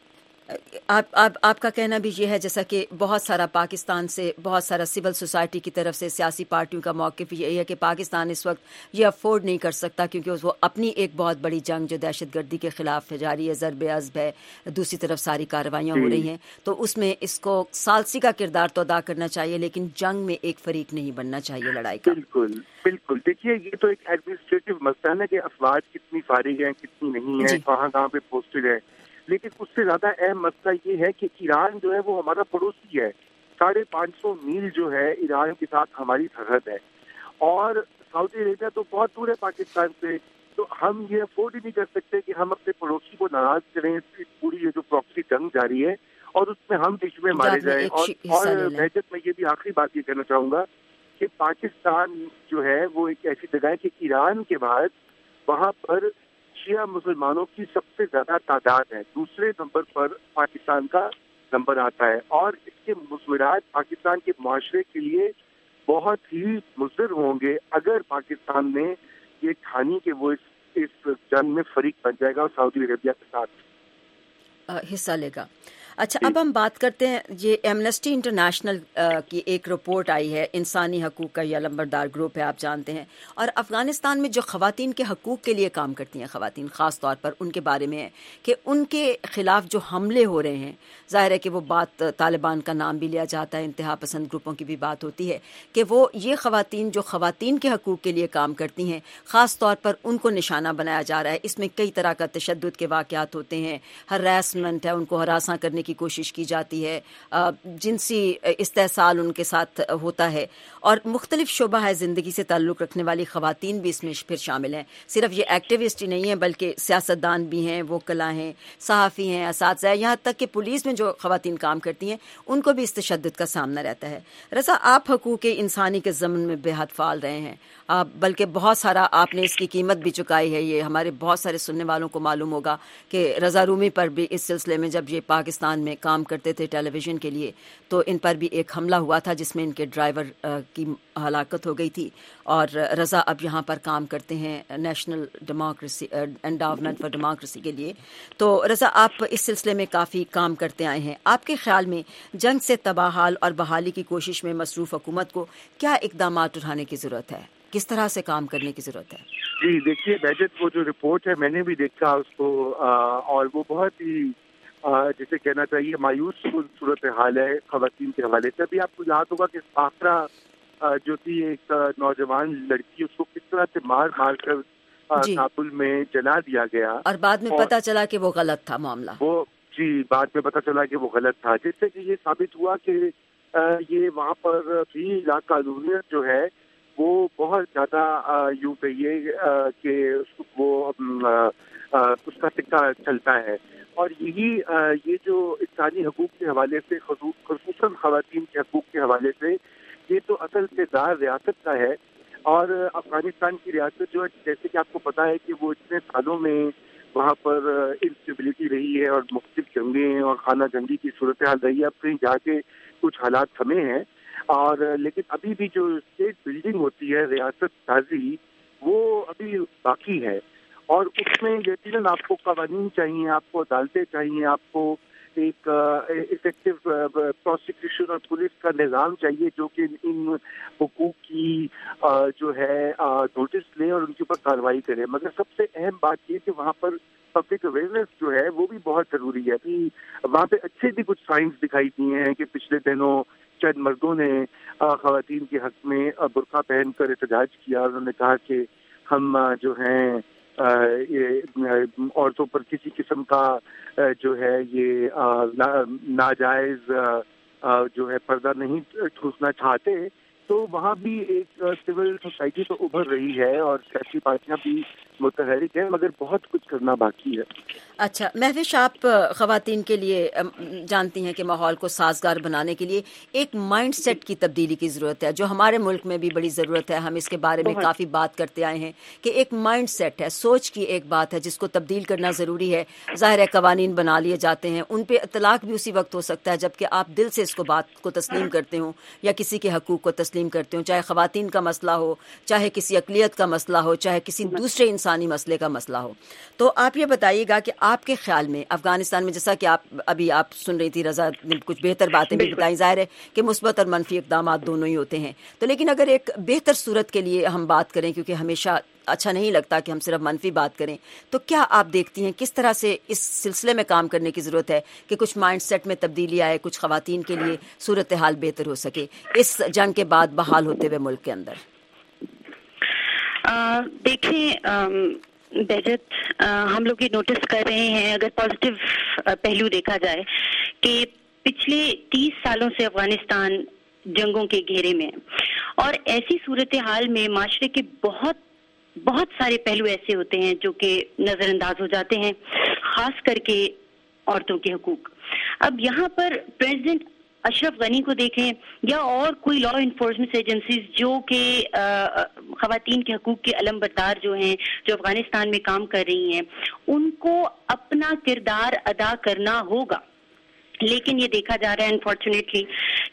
آپ آپ آپ کا کہنا بھی یہ ہے جیسا کہ بہت سارا پاکستان سے بہت سارا سول سوسائٹی کی طرف سے سیاسی پارٹیوں کا موقف یہی ہے کہ پاکستان اس وقت یہ افورڈ نہیں کر سکتا کیونکہ وہ اپنی ایک بہت بڑی جنگ جو دہشت گردی کے خلاف جاری ہے، ضرب عزب ہے، دوسری طرف ساری کارروائیاں ہو رہی ہیں، تو اس میں اس کو ثالثی کا کردار تو ادا کرنا چاہیے لیکن جنگ میں ایک فریق نہیں بننا چاہیے لڑائی کا۔ بالکل بالکل، دیکھیے یہ تو ایک ایڈمنسٹریٹو مسئلہ ہے کہ افواج کتنی فارغ ہیں کتنی نہیں ہیں، کہاں کہاں پہ پوسٹڈ ہے، لیکن اس سے زیادہ اہم مسئلہ یہ ہے کہ ایران جو ہے وہ ہمارا پڑوسی ہے، ساڑھے پانچ سو میل جو ہے ایران کے ساتھ ہماری سرحد ہے، اور سعودی عربیہ تو بہت دور ہے پاکستان سے، تو ہم یہ افورڈ ہی نہیں کر سکتے کہ ہم اپنے پڑوسی کو ناراض کریں، پوری یہ جو پراکسی جنگ جاری ہے اور اس میں ہم بیچ میں مارے جائیں۔ اور اور بہجت میں یہ بھی آخری بات یہ کہنا چاہوں گا کہ پاکستان جو ہے وہ ایک ایسی جگہ ہے کہ ایران کے بعد وہاں پر شیعہ مسلمانوں کی سب سے زیادہ تعداد ہے، دوسرے نمبر پر پاکستان کا نمبر آتا ہے، اور اس کے مصورات پاکستان کے معاشرے کے لیے بہت ہی مضر ہوں گے اگر پاکستان نے یہ ٹھانی کہ وہ اس اس جنگ میں فریق بن جائے گا اور سعودی عربیہ کے ساتھ حصہ لے گا۔ اچھا، اب ہم بات کرتے ہیں، یہ ایمنسٹی انٹرنیشنل کی ایک رپورٹ آئی ہے، انسانی حقوق کا یہ لمبردار گروپ ہے آپ جانتے ہیں، اور افغانستان میں جو خواتین کے حقوق کے لیے کام کرتی ہیں خواتین، خاص طور پر ان کے بارے میں ہے کہ ان کے خلاف جو حملے ہو رہے ہیں، ظاہر ہے کہ وہ بات طالبان کا نام بھی لیا جاتا ہے، انتہا پسند گروپوں کی بھی بات ہوتی ہے کہ وہ یہ خواتین جو خواتین کے حقوق کے لیے کام کرتی ہیں خاص طور پر ان کو نشانہ بنایا جا رہا ہے، اس میں کئی طرح کا تشدد کے واقعات ہوتے ہیں، ہراسمنٹ ہے، ان کو ہراساں کرنے کی کوشش کی جاتی ہے، جنسی استحصال ان کے ساتھ ہوتا ہے، اور مختلف شعبہ ہے زندگی سے تعلق رکھنے والی خواتین بھی اس میں پھر شامل ہیں، صرف یہ ایکٹیوسٹ ہی نہیں ہیں بلکہ سیاستدان بھی ہیں، وکلاء ہیں، صحافی ہیں، اساتذہ، یہاں تک کہ پولیس میں جو خواتین کام کرتی ہیں ان کو بھی اس تشدد کا سامنا رہتا ہے۔ رضا، آپ حقوق انسانی کے ضمن میں بے حد فعال رہے ہیں، بلکہ بہت سارا آپ نے اس کی قیمت بھی چکائی ہے، یہ ہمارے بہت سارے سننے والوں کو معلوم ہوگا کہ رضا رومی پر بھی اس سلسلے میں جب یہ پاکستان میں کام کرتے تھے ٹیلی ویژن کے لیے تو ان پر بھی ایک حملہ ہوا تھا جس میں ان کے ڈرائیور کی ہلاکت ہو گئی تھی، اور رضا اب یہاں پر کام کرتے ہیں National Democracy Endowment for Democracy کے لیے۔ تو رضا، آپ اس سلسلے میں کافی کام کرتے آئے ہیں، آپ کے خیال میں جنگ سے تباہال اور بحالی کی کوشش میں مصروف حکومت کو کیا اقدامات اٹھانے کی ضرورت ہے، کس طرح سے کام کرنے کی ضرورت ہے؟ جی دیکھیے بہجت، وہ جو رپورٹ ہے میں نے بھی دیکھا اس کو، اور وہ بہت ہی جسے کہنا چاہیے مایوس صورت حال ہے خواتین کے حوالے سے۔ ابھی آپ کو یاد ہوگا کہ آخرا جو تھی ایک نوجوان لڑکی، اس کو کس طرح سے مار مار کر کابل میں جلا دیا گیا، اور بعد میں پتہ چلا کہ وہ غلط تھا معاملہ، وہ جی بعد میں پتہ چلا کہ وہ غلط تھا، جس سے کہ یہ ثابت ہوا کہ یہ وہاں پر بھی لاقانونیت جو ہے وہ بہت زیادہ یوں کہیے کہ وہ اس کا سکہ چلتا ہے، اور یہی یہ جو انسانی حقوق کے حوالے سے خصوصاً خواتین کے حقوق کے حوالے سے یہ تو اصل کردار ریاست کا ہے، اور افغانستان کی ریاست جو ہے جیسے کہ آپ کو پتا ہے کہ وہ اتنے سالوں میں وہاں پر انسٹیبلٹی رہی ہے اور مختلف جنگیں اور خانہ جنگی کی صورتحال رہی ہے، اب کہیں جا کے کچھ حالات تھمے ہیں، اور لیکن ابھی بھی جو اسٹیٹ بلڈنگ ہوتی ہے ریاست سازی وہ ابھی باقی ہے، اور اس میں یقیناً آپ کو قوانین چاہیے، آپ کو عدالتیں چاہیے، آپ کو ایک افیکٹو پروسیکیوشن اور پولیس کا نظام چاہیے جو کہ ان حقوق کی جو ہے نوٹس لے اور ان کے اوپر کارروائی کرے، مگر سب سے اہم بات یہ کہ وہاں پر پبلک اویئرنیس جو ہے وہ بھی بہت ضروری ہے۔ ابھی وہاں پہ اچھے بھی کچھ سائنس دکھائی دیے ہیں کہ پچھلے دنوں چند مردوں نے خواتین کے حق میں برقع پہن کر احتجاج کیا، انہوں نے کہا کہ ہم جو ہیں عورتوں پر کسی قسم کا جو ہے یہ ناجائز جو ہے پردہ نہیں ٹھوسنا چاہتے، تو وہاں بھی ایک سول سوسائٹی تو ابھر رہی ہے اور سیاسی پارٹیاں بھی متحرک ہیں، مگر بہت کچھ کرنا باقی ہے۔ اچھا مہوش، آپ خواتین کے لیے جانتی ہیں کہ ماحول کو سازگار بنانے کے لیے ایک مائنڈ سیٹ کی تبدیلی کی ضرورت ہے، جو ہمارے ملک میں بھی بڑی ضرورت ہے، ہم اس کے بارے میں کافی بات کرتے آئے ہیں کہ ایک مائنڈ سیٹ ہے، سوچ کی ایک بات ہے جس کو تبدیل کرنا ضروری ہے۔ ظاہر ہے قوانین بنا لیے جاتے ہیں، ان پہ اطلاق بھی اسی وقت ہو سکتا ہے جبکہ آپ دل سے اس کو بات کو تسلیم کرتے ہوں یا کسی کے حقوق کو تسلیم کرتے ہوں، چاہے خواتین کا مسئلہ ہو، چاہے کسی اقلیت کا مسئلہ ہو، چاہے کسی دوسرے انسان انسانی مسئلے کا مسئلہ ہو. تو آپ یہ بتائیے گا کہ آپ کے خیال میں افغانستان میں، جیسا کہ آپ ابھی آپ سن رہی تھی، رضا نے کچھ بہتر باتیں بھی بتائیں، ظاہر ہے کہ مثبت اور منفی اقدامات دونوں ہی ہوتے ہیں، تو لیکن اگر ایک بہتر صورت کے لیے ہم بات کریں، کیونکہ ہمیشہ اچھا نہیں لگتا کہ ہم صرف منفی بات کریں، تو کیا آپ دیکھتی ہیں کس طرح سے اس سلسلے میں کام کرنے کی ضرورت ہے کہ کچھ مائنڈ سیٹ میں تبدیلی آئے، کچھ خواتین کے لیے صورتحال بہتر ہو سکے اس جنگ کے بعد بحال ہوتے ہوئے ملک کے اندر؟ دیکھیں بہجت، ہم لوگ یہ نوٹس کر رہے ہیں، اگر پازیٹیو پہلو دیکھا جائے، کہ پچھلے تیس سالوں سے افغانستان جنگوں کے گھیرے میں ہے، اور ایسی صورتحال میں معاشرے کے بہت بہت سارے پہلو ایسے ہوتے ہیں جو کہ نظر انداز ہو جاتے ہیں، خاص کر کے عورتوں کے حقوق. اب یہاں پر پریزیڈنٹ اشرف غنی کو دیکھیں یا اور کوئی لا انفورسمنٹ ایجنسیز جو کہ خواتین کے حقوق کے علم بردار جو ہیں، جو افغانستان میں کام کر رہی ہیں، ان کو اپنا کردار ادا کرنا ہوگا. لیکن یہ دیکھا جا رہا ہے انفارچونیٹلی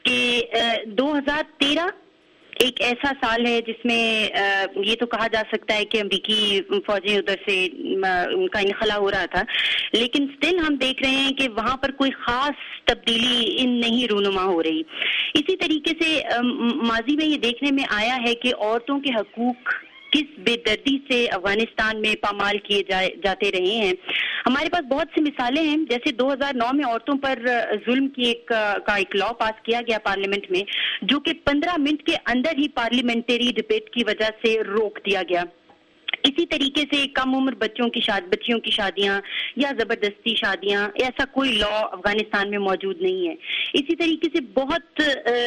کہ دو ہزار تیرہ ایک ایسا سال ہے جس میں یہ تو کہا جا سکتا ہے کہ امریکی فوجیں ادھر سے ان کا انخلا ہو رہا تھا، لیکن سٹل ہم دیکھ رہے ہیں کہ وہاں پر کوئی خاص تبدیلی نہیں رونما ہو رہی. اسی طریقے سے ماضی میں یہ دیکھنے میں آیا ہے کہ عورتوں کے حقوق کس بے دردی سے افغانستان میں پامال کیے جاتے رہے ہیں. ہمارے پاس بہت سی مثالیں ہیں، جیسے دو ہزار نو میں عورتوں پر ظلم کی ایک کا ایک لا پاس کیا گیا پارلیمنٹ میں، جو کہ پندرہ منٹ کے اندر ہی پارلیمنٹری ڈبیٹ کی وجہ سے روک دیا گیا. اسی طریقے سے کم عمر بچوں کی شاد بچیوں کی شادیاں یا زبردستی شادیاں، ایسا کوئی لا افغانستان میں موجود نہیں ہے. اسی طریقے سے بہت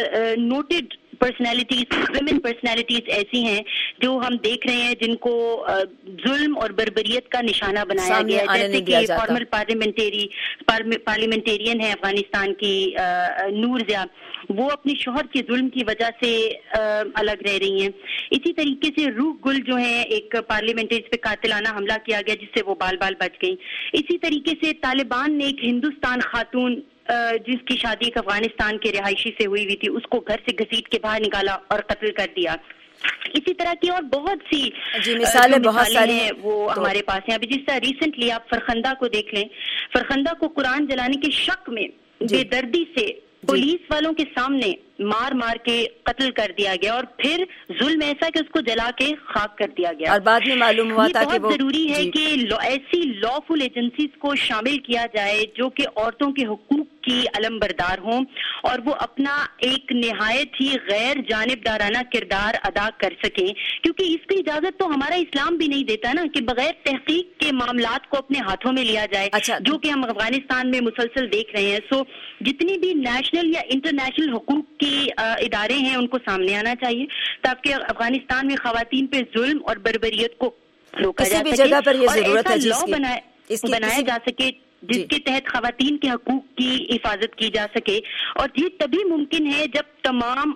نوٹڈ پرسنالٹیز، ویمن پرسنالٹیز ایسی ہیں جو ہم دیکھ رہے ہیں جن کو ظلم اور بربریت کا نشانہ بنایا گیا ہے، جیسے کہ فارمر پارلیمنٹری پارلیمنٹیرین ہے افغانستان کی نور ضیا، وہ اپنے شوہر کے ظلم کی وجہ سے الگ رہ رہی ہیں. اسی طریقے سے روح گل جو ہیں، ایک پارلیمنٹری پہ قاتلانہ حملہ کیا گیا جس سے وہ بال بال بچ گئی. اسی طریقے سے طالبان نے ایک ہندوستان خاتون جس کی شادی ایک افغانستان کے رہائشی سے ہوئی ہوئی تھی، اس کو گھر سے گھسیٹ کے باہر نکالا اور قتل کر دیا. اسی طرح کی اور بہت سی جی مثالیں بہت ساری ہیں وہ ہمارے پاس ہیں. ابھی جس طرح ریسنٹلی آپ فرخندہ کو دیکھ لیں، فرخندہ کو قرآن جلانے کے شک میں بے دردی سے پولیس والوں کے سامنے مار مار کے قتل کر دیا گیا، اور پھر ظلم ایسا کہ اس کو جلا کے خاک کر دیا گیا. اور بعد میں معلوم ہوا تھا کہ بہت ضروری ہے کہ ایسی لا فل ایجنسیز کو شامل کیا جائے جو کہ عورتوں کے حقوق کی علم بردار ہوں، اور وہ اپنا ایک نہایت ہی غیر جانبدارانہ کردار ادا کر سکیں، کیونکہ اس کی اجازت تو ہمارا اسلام بھی نہیں دیتا نا کہ بغیر تحقیق کے معاملات کو اپنے ہاتھوں میں لیا جائے. اچھا. جو کہ ہم افغانستان میں مسلسل دیکھ رہے ہیں. سو جتنی بھی نیشنل یا انٹرنیشنل حقوق کی ادارے ہیں ان کو سامنے آنا چاہیے تاکہ افغانستان میں خواتین پہ ظلم اور بربریت کو روکا جا سکے، جگہ پر یہ ضرورت ہے لا بنایا جا سکے جس جی. کے تحت خواتین کے حقوق کی حفاظت کی جا سکے. اور یہ تبھی ممکن ہے جب تمام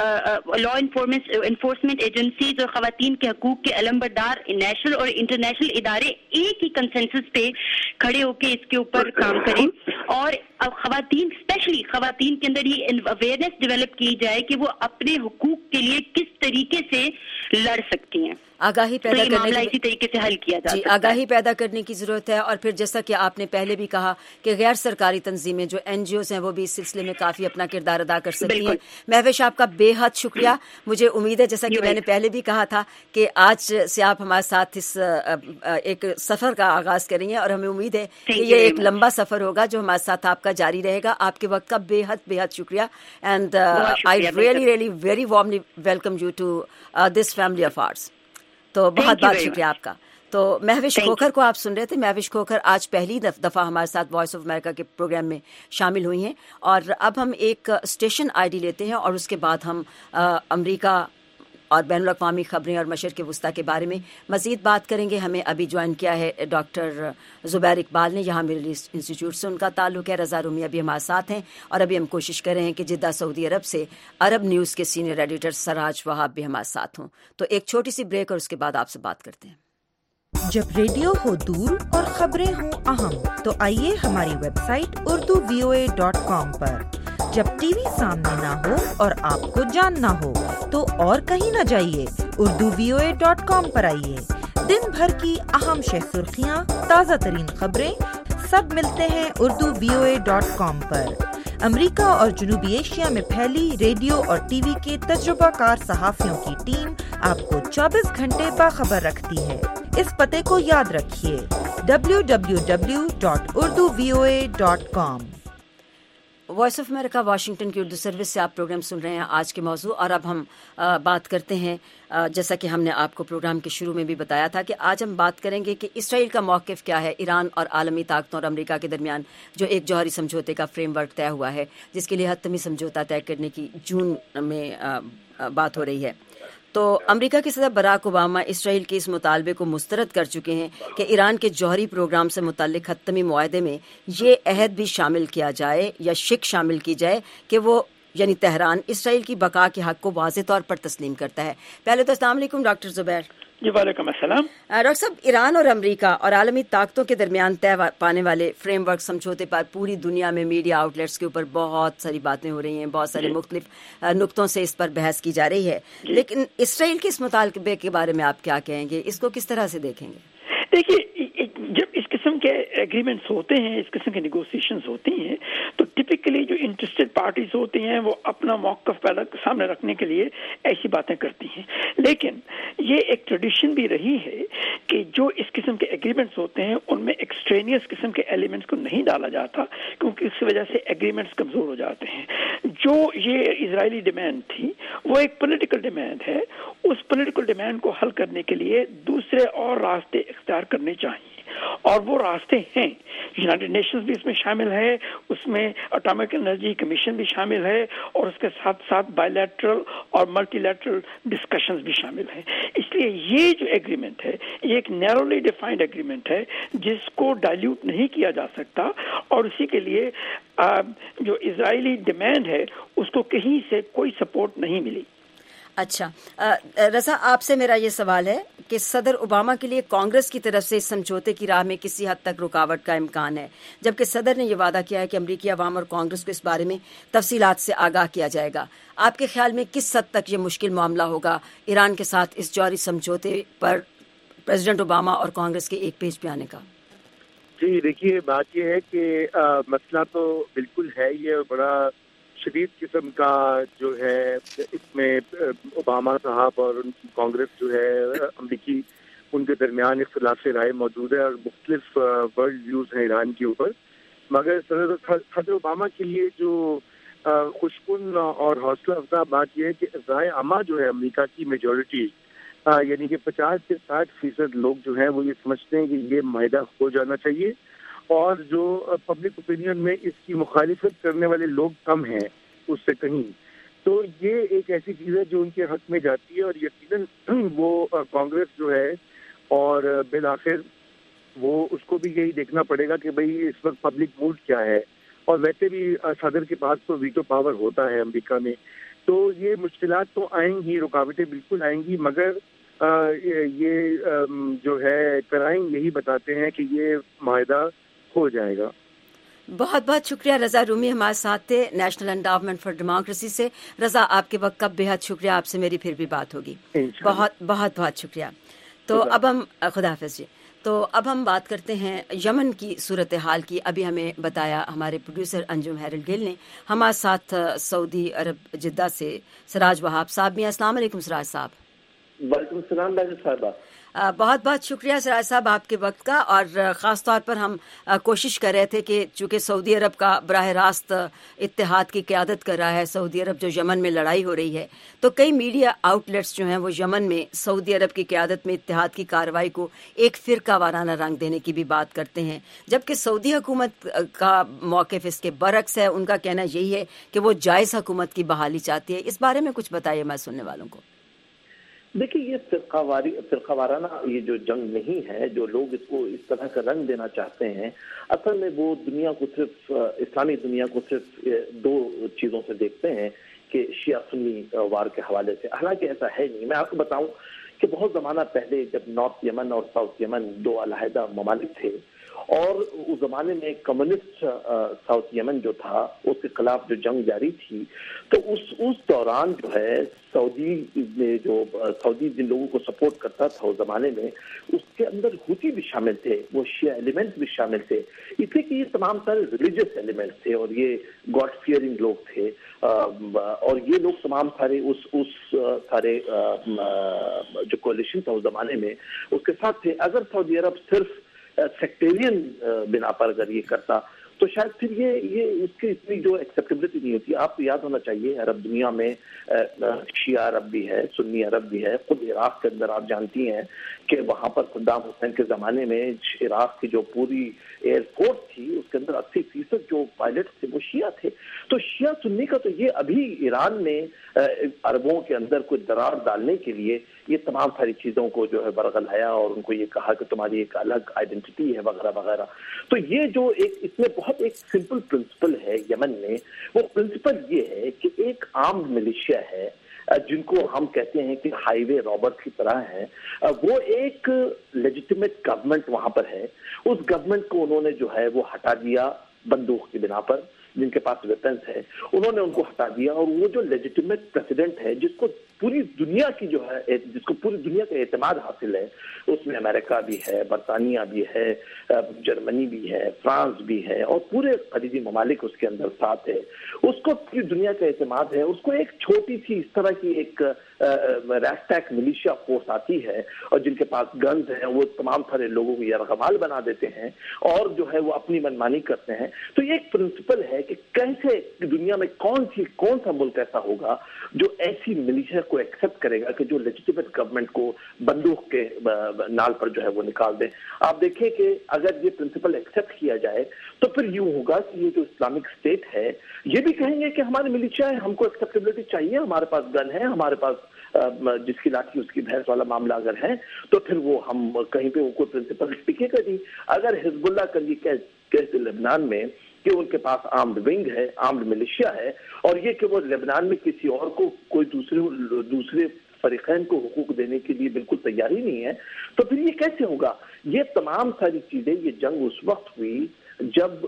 لا انفورسمنٹ ایجنسیز اور خواتین کے حقوق کے علم بردار نیشنل اور انٹرنیشنل ادارے ایک ہی کنسنسس پہ کھڑے ہو کے اس کے اوپر کام کریں، اور خواتین اسپیشلی خواتین کے اندر یہ اویئرنیس ڈیولپ کی جائے کہ وہ اپنے حقوق کے لیے کس طریقے سے لڑ سکتی ہیں. آگاہی پیدا کرنے کی اسی طریقے سے حل کیا جا جی سکتا ہے. آگاہی پیدا کرنے کی ضرورت ہے. اور پھر جیسا کہ آپ نے پہلے بھی کہا کہ غیر سرکاری تنظیمیں جو این جی اوز ہیں وہ بھی اس سلسلے میں کافی اپنا کردار ادا کر سکتی ہیں. مہوش آپ کا بے حد شکریہ. مجھے امید ہے جیسا کہ میں نے پہلے بھی کہا تھا کہ آج سے آپ ہمارے ساتھ اس ایک سفر کا آغاز کریں گے، اور ہمیں امید ہے کہ یہ ایک لمبا سفر ہوگا جو ہمارے ساتھ آپ کا جاری رہے گا. آپ کے وقت کا بے حد بے حد شکریہ. And I really really very warmly welcome you to this family of arts. تو بہت بہت شکریہ آپ کا. تو مہوش کھوکھر کو آپ سن رہے تھے. مہوش کھوکھر آج پہلی دفعہ ہمارے ساتھ وائس آف امریکہ کے پروگرام میں شامل ہوئی ہیں. اور اب ہم ایک اسٹیشن آئی ڈی لیتے ہیں اور اس کے بعد ہم امریکہ اور بین الاقوامی خبریں اور مشرق وسطیٰ کے بارے میں مزید بات کریں گے. ہمیں ابھی جوائن کیا ہے ڈاکٹر زبیر اقبال نے، یہاں مڈل ایسٹ انسٹیٹیوٹ سے ان کا تعلق ہے. رضا رومی ابھی ہمارے ساتھ ہیں، اور ابھی ہم کوشش کر رہے ہیں کہ جدہ سعودی عرب سے عرب نیوز کے سینئر ایڈیٹر سراج وہاب بھی ہمارے ساتھ ہوں. تو ایک چھوٹی سی بریک اور اس کے بعد آپ سے بات کرتے ہیں. جب ریڈیو ہو دور اور خبریں ہوں اہم تو آئیے ہماری website Urdu V O A dot com پر. جب ٹی وی سامنے نہ ہو اور آپ کو جاننا ہو تو اور کہیں نہ جائیے، Urdu V O A dot com پر آئیے. दिन भर की अहम शह सुर्खियाँ, ताज़ा तरीन खबरें, सब मिलते हैं Urdu V O A dot com पर। अमेरिका और जनूबी एशिया में फैली रेडियो और टीवी के तजुर्बाकार सहाफ़ियों की टीम आपको चौबीस घंटे बाखबर रखती है। इस पते को याद रखिए, W W W dot Urdu V O A dot com. Voice of America Washington की उर्दू सर्विस से आप प्रोग्राम सुन रहे हैं आज के मौजू। और अब हम आ, बात करते हैं, आ, जैसा कि हमने आपको प्रोग्राम के शुरू में भी बताया था कि आज हम बात करेंगे कि इसराइल का मौक़िफ़ क्या है ईरान और आलमी ताकतों और अमेरिका के दरमियान जो एक जौहरी समझौते का फ्रेमवर्क तय हुआ है, जिसके लिए हतमी समझौता तय करने की जून में आ, आ, बात हो रही है। तो अमेरिका के सदर बराक ओबामा इसराइल के इस मुतालबे को मुस्तरद कर चुके हैं कि ईरान के जौहरी प्रोग्राम से मुताल्लिक हतमी मुआहदे में ये अहद भी शामिल किया जाए या शिक शामिल की जाए कि वो यानी तेहरान इसराइल की बका के हक को वाज़ेह तौर पर तस्लीम करता है। पहले तो अस्सलाम वालेकुम डॉक्टर ज़ुबैर। जी वालेकुम अस्सलाम। डॉक्टर साहब, ईरान और अमेरिका और आलमी ताकतों के दरमियान तय पाने वाले फ्रेमवर्क समझौते पर पूरी दुनिया में मीडिया आउटलेट्स के ऊपर बहुत सारी बातें हो रही हैं, बहुत सारे मुख्तलिफ नुक्तों से इस पर बहस की जा रही है, लेकिन इसराइल के इस मुतालबे के बारे में आप क्या कहेंगे, इसको किस तरह से देखेंगे? देखिए, जब इस किस्म के एग्रीमेंट्स होते हैं, इस किस्म के निगोशिएशंस होती हैं, तो टिपिकली जो इंटरेस्टेड पार्टीज होती हैं वो अपना मौक़िफ़ पहले सामने रखने के लिए ऐसी बातें करती हैं। लेकिन ये एक ट्रेडिशन भी रही है कि जो इस किस्म के एग्रीमेंट्स होते हैं उनमें एक्सट्रेनियस किस्म के एलिमेंट्स को नहीं डाला जाता, क्योंकि इसकी वजह से एग्रीमेंट्स कमज़ोर हो जाते हैं। जो ये इजरायली डिमांड थी वो एक पॉलिटिकल डिमांड है। उस पॉलिटिकल डिमांड को हल करने के लिए दूसरे और रास्ते इख्तियार करने चाहिए, और वो रास्ते हैं। यूनाइटेड नेशंस भी इसमें शामिल है, उसमें एटॉमिक एनर्जी कमीशन भी शामिल है, और उसके साथ साथ बायलैटरल और मल्टीलैटरल डिस्कशंस भी शामिल हैं। इसलिए ये जो एग्रीमेंट है ये एक नैरोली डिफाइंड एग्रीमेंट है जिसको डाइल्यूट नहीं किया जा सकता, और उसी के लिए आ, जो इजरायली डिमांड है उसको कहीं से कोई सपोर्ट नहीं मिली। अच्छा रज़ा, आपसे मेरा ये सवाल है कि सदर ओबामा के लिए कांग्रेस की तरफ से इस समझौते की राह में किसी हद तक रुकावट का इम्कान है, जबकि सदर ने यह वादा किया है कि अमरीकी अवाम और कांग्रेस को इस बारे में तफसीलात से आगाह किया जाएगा। आपके ख्याल में किस हद तक ये मुश्किल मामला होगा ईरान के साथ इस जौहरी समझौते पर प्रेसिडेंट ओबामा और कांग्रेस के एक पेज पे आने का? जी देखिए, बात यह है कि मसला तो बिल्कुल है, ये बड़ा शदीद किस्म का जो है इसमें ओबामा साहब और उनकी कांग्रेस जो है अमरीकी उनके दरमियान इख्तिलाफ राय मौजूद है और मुख्तलिफ वर्ल्ड व्यूज़ हैं ईरान के ऊपर। मगर सदर ओबामा के लिए जो खुशकुन और हौसला अफजा बात यह है कि राय आमा जो है अमरीका की मेजॉरिटी यानी कि पचास से साठ फीसद लोग जो हैं वो ये समझते हैं कि ये माहिदा हो जाना चाहिए, और जो पब्लिक ओपिनियन में इसकी मुखालिफत करने वाले लोग कम हैं उससे कहीं। तो ये एक ऐसी चीज़ है जो उनके हक में जाती है, और यकीनन वो कांग्रेस जो है और बिल आखिर वो उसको भी यही देखना पड़ेगा कि भाई इस वक्त पब्लिक मूड क्या है, और वैसे भी सदर के पास तो वीटो पावर होता है अमेरिका में। तो ये मुश्किलात तो आएंगी, रुकावटें बिल्कुल आएंगी, मगर आ, ये, ये आ, जो है कराइन यही बताते हैं कि ये माहिदा हो जाएगा। बहुत बहुत शुक्रिया। रज़ा रूमी हमारे साथ थे नेशनल एंडावमेंट फॉर डेमोक्रेसी से। रज़ा, आपके वक्त का बेहद शुक्रिया, आपसे मेरी फिर भी बात होगी। बहुत बहुत बहुत शुक्रिया। तो अब हम खुदा हाफ़िज़ जी। तो अब हम बात करते हैं यमन की सूरत हाल की। अभी हमें बताया हमारे प्रोड्यूसर अंजुम हैरल गिल ने। हमारे साथ सऊदी अरब जिद्दा से सिराज वहाब साहब भी। अस्सलाम वालेकुम सिराज साहब। वालेकुम सलाम बैजर साहबा। बहुत बहुत शुक्रिया सिराज साहब आपके वक्त का, और ख़ास तौर पर हम कोशिश कर रहे थे कि चूँकि सऊदी अरब का बराह रास्त इत्तेहाद की क़यादत कर रहा है, सऊदी अरब जो यमन में लड़ाई हो रही है, तो कई मीडिया आउटलेट्स जो हैं वो यमन में सऊदी अरब की क़यादत में इत्तेहाद की कार्रवाई को एक फ़िरका वाराना रंग देने की भी बात करते हैं, जबकि सऊदी हुकूमत का मौक़िफ़ इसके बरक्स है। उनका कहना यही है कि वो जायज़ हुकूमत की बहाली चाहती है। इस बारे में कुछ बताइए मैं सुनने वालों को। देखिए, ये फिरकावारी फिरकावाराना ये जो जंग नहीं है, जो लोग इसको इस तरह का रंग देना चाहते हैं, असल में वो दुनिया को सिर्फ इस्लामी दुनिया को सिर्फ दो चीज़ों से देखते हैं कि शिया सुन्नी वार के हवाले से। हालांकि ऐसा है नहीं। मैं आपको बताऊं कि बहुत ज़माना पहले जब नॉर्थ यमन और साउथ यमन दो अलहदा ममालिक थे, اور اس زمانے میں کمیونسٹ ساؤتھ یمن جو تھا اس کے خلاف جو جنگ جاری تھی، تو اس اس دوران جو ہے سعودی میں جو سعودی جن لوگوں کو سپورٹ کرتا تھا اس زمانے میں، اس کے اندر ہوتی بھی شامل تھے، وہ شیعہ ایلیمنٹس بھی شامل تھے، اس لیے کہ یہ تمام سارے ریلیجیس ایلیمنٹس تھے اور یہ گاڈ فیئرنگ لوگ تھے، اور یہ لوگ تمام سارے اس اس سارے جو کولیشن تھا اس زمانے میں اس کے ساتھ تھے۔ اگر سعودی عرب صرف سیکٹیرین بنا پر اگر یہ کرتا تو شاید پھر یہ یہ اس کی اتنی جو ایکسیپٹیبلٹی نہیں ہوتی۔ آپ کو یاد ہونا چاہیے عرب دنیا میں شیعہ عرب بھی ہے، سنی عرب بھی ہے، خود عراق کے اندر آپ جانتی ہیں کہ وہاں پر صدام حسین کے زمانے میں عراق کی جو پوری ایئر فورس تھی اس کے اندر اسی فیصد جو پائلٹ تھے وہ شیعہ تھے۔ تو شیعہ سنی کا تو یہ ابھی ایران نے عربوں کے اندر کوئی درار ڈالنے کے لیے یہ تمام ساری چیزوں کو جو ہے برگلایا اور ان کو یہ کہا کہ تمہاری ایک الگ آئیڈینٹی ہے وغیرہ وغیرہ۔ تو یہ جو ایک اس میں بہت ایک سمپل پرنسپل ہے یمن میں، وہ پرنسپل یہ ہے کہ ایک آرمڈ ملیشیا ہے جن کو ہم کہتے ہیں کہ ہائی وے رابرس کی طرح ہے، وہ ایک لیجیٹیمیٹ گورنمنٹ وہاں پر ہے، اس گورنمنٹ کو انہوں نے جو ہے وہ ہٹا دیا بندوق کی بنا پر، جن کے پاس ویپنس ہے انہوں نے ان کو ہٹا دیا، اور وہ جو لیجیٹیمیٹ پریزیڈنٹ ہے جس کو پوری دنیا کی جو ہے جس کو پوری دنیا کا اعتماد حاصل ہے، اس میں امریکہ بھی ہے، برطانیہ بھی ہے، جرمنی بھی ہے، فرانس بھی ہے، اور پورے قریبی ممالک اس کے اندر ساتھ ہے، اس کو پوری دنیا کا اعتماد ہے۔ اس کو ایک چھوٹی سی اس طرح کی ایک ریسٹیک ملیشیا فورس آتی ہے اور جن کے پاس گنز ہیں وہ تمام سارے لوگوں کو یرغمال بنا دیتے ہیں اور جو ہے وہ اپنی منمانی کرتے ہیں۔ تو یہ ایک پرنسپل ہے کہ کیسے دنیا میں کون سی کون سا ملک ایسا ہوگا جو ایسی ملیشیا کو ایکسپٹ کرے گا کہ جو لیجیٹیمیٹ گورنمنٹ کو بندوق کے نال پر جو ہے وہ نکال دیں۔ آپ دیکھیں کہ اگر یہ پرنسپل ایکسپٹ کیا جائے تو پھر یوں ہوگا کہ یہ جو اسلامک اسٹیٹ ہے یہ بھی کہیں گے کہ ہماری ملیشیا ہے، ہم کو ایکسیپٹیبلٹی چاہیے، ہمارے پاس گن ہے، ہمارے پاس جس کی لاٹھی اس کی بھینس والا معاملہ اگر ہے تو پھر وہ ہم کہیں پہ وہ کوئی پرنسپل ٹکے گا نہیں۔ اگر حزب اللہ کا یہ کہتے لبنان میں کہ ان کے پاس آرمڈ ونگ ہے، آرمڈ ملیشیا ہے، اور یہ کہ وہ لبنان میں کسی اور کو کوئی دوسرے دوسرے فریقین کو حقوق دینے کے لیے بالکل تیار ہی نہیں ہے، تو پھر یہ کیسے ہوگا؟ یہ تمام ساری چیزیں، یہ جنگ اس وقت ہوئی جب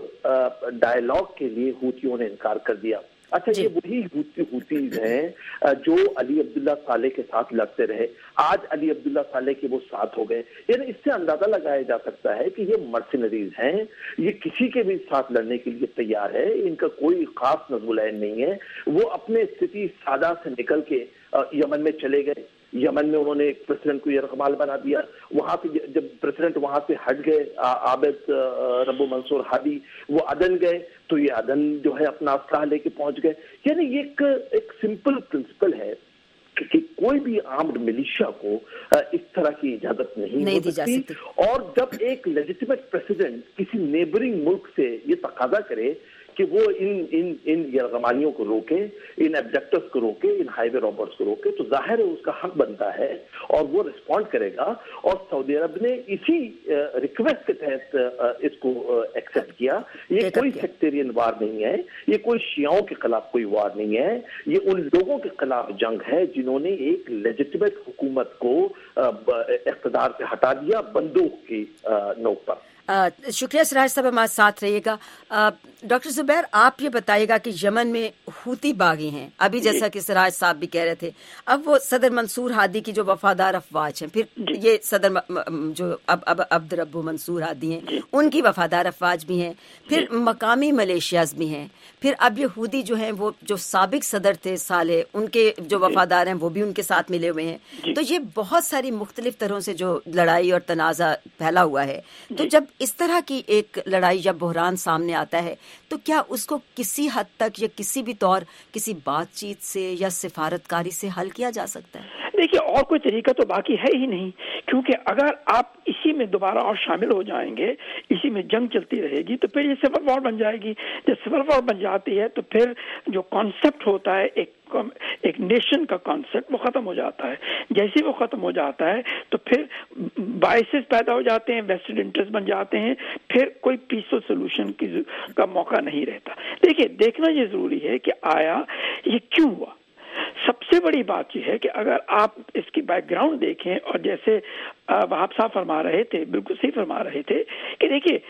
ڈائیلاگ کے لیے ہوتیوں نے انکار کر دیا۔ اچھا، یہ وہی ہوتیز ہیں جو علی عبداللہ صالح کے ساتھ لڑتے رہے، آج علی عبداللہ صالح کے وہ ساتھ ہو گئے، یعنی اس سے اندازہ لگایا جا سکتا ہے کہ یہ مرسنریز ہیں، یہ کسی کے بھی ساتھ لڑنے کے لیے تیار ہے، ان کا کوئی خاص نظم العین نہیں ہے۔ وہ اپنے استھتی سادہ سے نکل کے یمن میں چلے گئے، یمن میں انہوں نے ایک پریزیڈنٹ کو یرغمال بنا دیا، وہاں سے جب پریزیڈنٹ وہاں سے ہٹ گئے عابد ربو منصور ہادی، وہ عدن گئے تو یہ عدن جو ہے اپنا اسلحہ لے کے پہنچ گئے۔ یعنی یہ ایک ایک سمپل پرنسپل ہے کہ کوئی بھی آرمڈ ملیشیا کو اس طرح کی اجازت نہیں ہو سکتی، اور جب ایک لیجیٹیمیٹ پریزیڈنٹ کسی نیبرنگ ملک سے یہ تقاضا کرے کہ وہ ان ان ان یرغمالیوں کو روکے، ان ایبڈکٹرز کو روکے، ان ہائی وے رابرز کو روکے، تو ظاہر ہے اس کا حق بنتا ہے اور وہ رسپونڈ کرے گا، اور سعودی عرب نے اسی ریکویسٹ کے تحت اس کو ایکسیپٹ کیا۔ یہ کوئی سیکٹیرین وار نہیں ہے، یہ کوئی شیعوں کے خلاف کوئی وار نہیں ہے، یہ ان لوگوں کے خلاف جنگ ہے جنہوں نے ایک لیجیٹیمیٹ حکومت کو اقتدار سے ہٹا دیا بندوق کی نوک پر۔ شکریہ سراج صاحب، ہمارے ساتھ رہیے گا۔ ڈاکٹر زبیر، آپ یہ بتائیے گا کہ یمن میں ہوتی باغی ہیں ابھی، جیسا کہ سراج صاحب بھی کہہ رہے تھے، اب وہ صدر منصور ہادی کی جو وفادار افواج ہیں، پھر یہ صدر جو اب اب عبد ربو منصور ہادی ہیں ان کی وفادار افواج بھی ہیں، پھر مقامی ملیشیاز بھی ہیں، پھر اب یہ ہودی جو ہیں وہ جو سابق صدر تھے صالح ان کے جو وفادار ہیں وہ بھی ان کے ساتھ ملے ہوئے ہیں، تو یہ بہت ساری مختلف طرح سے جو لڑائی اور تنازع پھیلا ہوا ہے۔ تو جب اس طرح کی ایک لڑائی یا بحران سامنے آتا ہے تو کیا اس کو کسی حد تک یا کسی بھی طور کسی بات چیت سے یا سفارتکاری سے حل کیا جا سکتا ہے؟ دیکھیے، اور کوئی طریقہ تو باقی ہے ہی نہیں، کیونکہ اگر آپ اسی میں دوبارہ اور شامل ہو جائیں گے، اسی میں جنگ چلتی رہے گی تو پھر یہ سول وار بن جائے گی۔ جب سول وار بن جاتی ہے تو پھر جو کانسیپٹ ہوتا ہے ایک ایک نیشن کا کانسیپٹ وہ ختم ہو جاتا ہے۔ جیسے وہ ختم ہو جاتا ہے تو پھر باعث پیدا ہو جاتے ہیں، ویسٹڈ انٹرسٹ بن جاتے ہیں، پھر کوئی پیسفل سولوشن کی کا موقع نہیں رہتا۔ دیکھیے، دیکھنا یہ ضروری ہے کہ آیا یہ کیوں ہوا۔ سب سے بڑی بات یہ ہے کہ اگر آپ اس کی بیک گراؤنڈ دیکھیں، اور جیسے वहाब साहब फरमा रहे थे, बिल्कुल सही फरमा रहे थे कि देखिए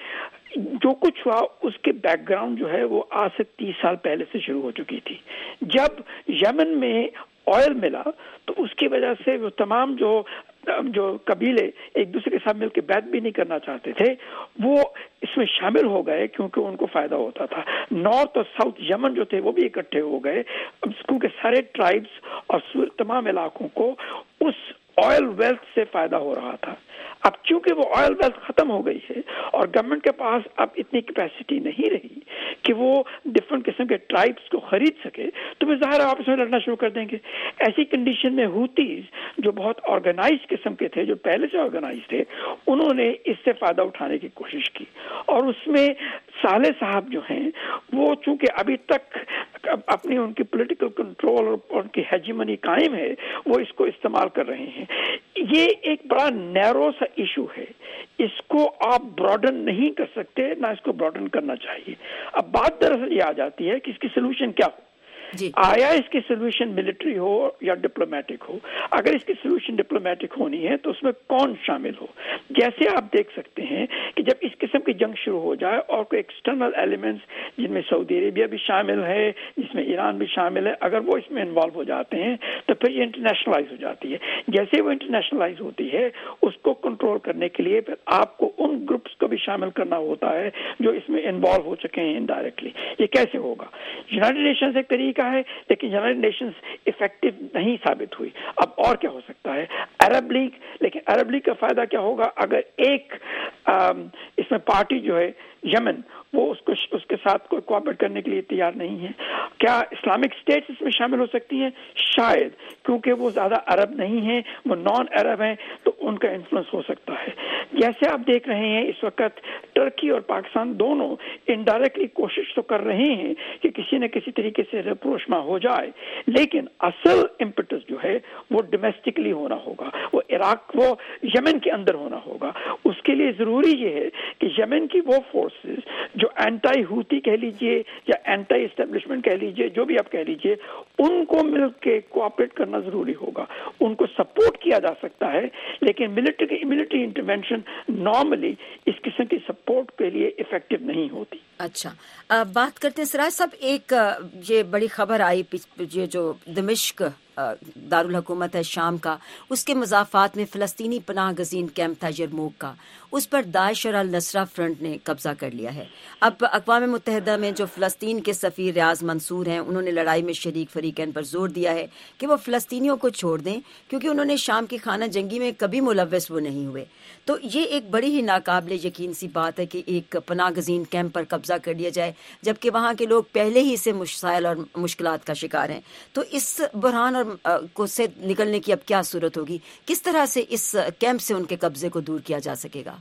जो कुछ हुआ उसके बैकग्राउंड जो है वो आज से तीस साल पहले से शुरू हो चुकी थी। जब यमन में ऑयल मिला तो उसकी वजह से वो तमाम जो जो कबीले एक दूसरे के साथ मिलकर बैत भी नहीं करना चाहते थे वो इसमें शामिल हो गए क्योंकि उनको फायदा होता था। नॉर्थ और साउथ यमन जो थे वो भी इकट्ठे हो गए क्योंकि सारे ट्राइब्स और तमाम इलाकों को उस ऑयल वेल्थ से फायदा हो रहा था। अब चूंकि वो ऑयल वेल्थ खत्म हो गई है और गवर्नमेंट के पास अब इतनी कैपेसिटी नहीं रही कि वो डिफरेंट किस्म के ट्राइब्स को खरीद सके तो वे ज़ाहिर आपस में लड़ना शुरू कर देंगे। ऐसी कंडीशन में हुतीज जो बहुत ऑर्गेनाइज किस्म के थे, जो पहले से ऑर्गेनाइज थे, उन्होंने इससे फायदा उठाने की कोशिश की और उसमें साले साहब जो हैं वो चूंकि अभी तक अपनी उनकी पॉलिटिकल कंट्रोल और उनकी हेजीमनी कायम है वो इसको इस्तेमाल कर रहे हैं। ये एक बड़ा नैरो सा इशू है, इसको आप ब्रॉडन नहीं कर सकते, ना इसको ब्रॉडन करना चाहिए। अब बात दरअसल ये आ जाती है कि इसकी सोल्यूशन क्या हो। आया इसकी सोल्यूशन मिलिट्री हो या डिप्लोमेटिक हो। अगर इसकी सोल्यूशन डिप्लोमेटिक होनी है तो उसमें कौन शामिल हो। जैसे आप देख सकते हैं कि जब इस किस्म की जंग शुरू हो जाए और कोई एक्सटर्नल एलिमेंट्स जिनमें सऊदी अरेबिया भी शामिल है, जिसमें ईरान भी शामिल है, अगर वो इसमें इन्वॉल्व हो जाते हैं तो फिर ये इंटरनेशनलाइज हो जाती है। जैसे वो इंटरनेशनलाइज होती है उसको कंट्रोल करने के लिए फिर आपको उन ग्रुप्स को भी शामिल करना होता है जो इसमें इन्वॉल्व हो चुके हैं इनडायरेक्टली। ये कैसे होगा? यूनाइटेड नेशंस एक तरीका है लेकिन यूनाइटेड नेशंस इफेक्टिव नहीं साबित हुई। अब और क्या हो सकता है? अरब लीग, लेकिन अरब लीग का फायदा क्या होगा अगर एक आ, इसमें पार्टी जो है यमन वो उसको उसके साथ कोई कोऑपरेट करने के लिए तैयार नहीं है। क्या इस्लामिक स्टेट्स इसमें शामिल हो सकती हैं? शायद, क्योंकि वो ज़्यादा अरब नहीं हैं, वो नॉन अरब हैं, तो उनका इन्फ्लुएंस हो सकता है। जैसे आप देख रहे हैं इस वक्त टर्की और पाकिस्तान दोनों इनडायरेक्टली कोशिश तो कर रहे हैं कि किसी न किसी तरीके से रिप्रोचमा हो जाए, लेकिन असल इम्पेटस जो है वो डोमेस्टिकली होना होगा, वो इराक वो यमन के अंदर होना होगा। उसके लिए ज़रूरी ये है कि यमन की वो फोर्सेस जो एंटी हूती कह लीजिए या एंटी एस्टेब्लिशमेंट कह लीजिए, जो भी आप कह लीजिए, उनको मिलके कोऑपरेट करना जरूरी होगा। उनको सपोर्ट किया जा सकता है लेकिन मिलिट्री मिलिट्री इंटरवेंशन नॉर्मली इस किस्म की सपोर्ट के लिए इफेक्टिव नहीं होती। अच्छा, आ, बात करते हैं सिराज साहब, एक ये बड़ी खबर आई ये जो दमिश्क दारुल हुकूमत है शाम का, उसके मज़ाफ़ात में फ़लस्तीनी पनाह गज़ीन कैंप था यरमूक का, उस पर दाइश और अल नसरा फ्रंट ने कब्जा कर लिया है। अब अक़वाम मुत्तहिदा में जो फ़लस्तीन के सफ़ीर रियाज मंसूर हैं उन्होंने लड़ाई में शरीक फ़रीक़ैन पर जोर दिया है कि वो फ़लस्तीनियों को छोड़ दें क्योंकि उन्होंने शाम की खाना जंगी में कभी मुलव्वस वो नहीं हुए। तो ये एक बड़ी ही नाकाबिले यकीन सी बात है कि एक पनाह गज़ीन कैंप पर कब्जा कर लिया जाए जबकि वहाँ के लोग पहले ही से मुश्किल और मुश्किलात का शिकार हैं। तो इस बुरहान और को से निकलने की अब क्या सूरत होगी? किस तरह से इस कैंप से उनके कब्जे को दूर किया जा सकेगा?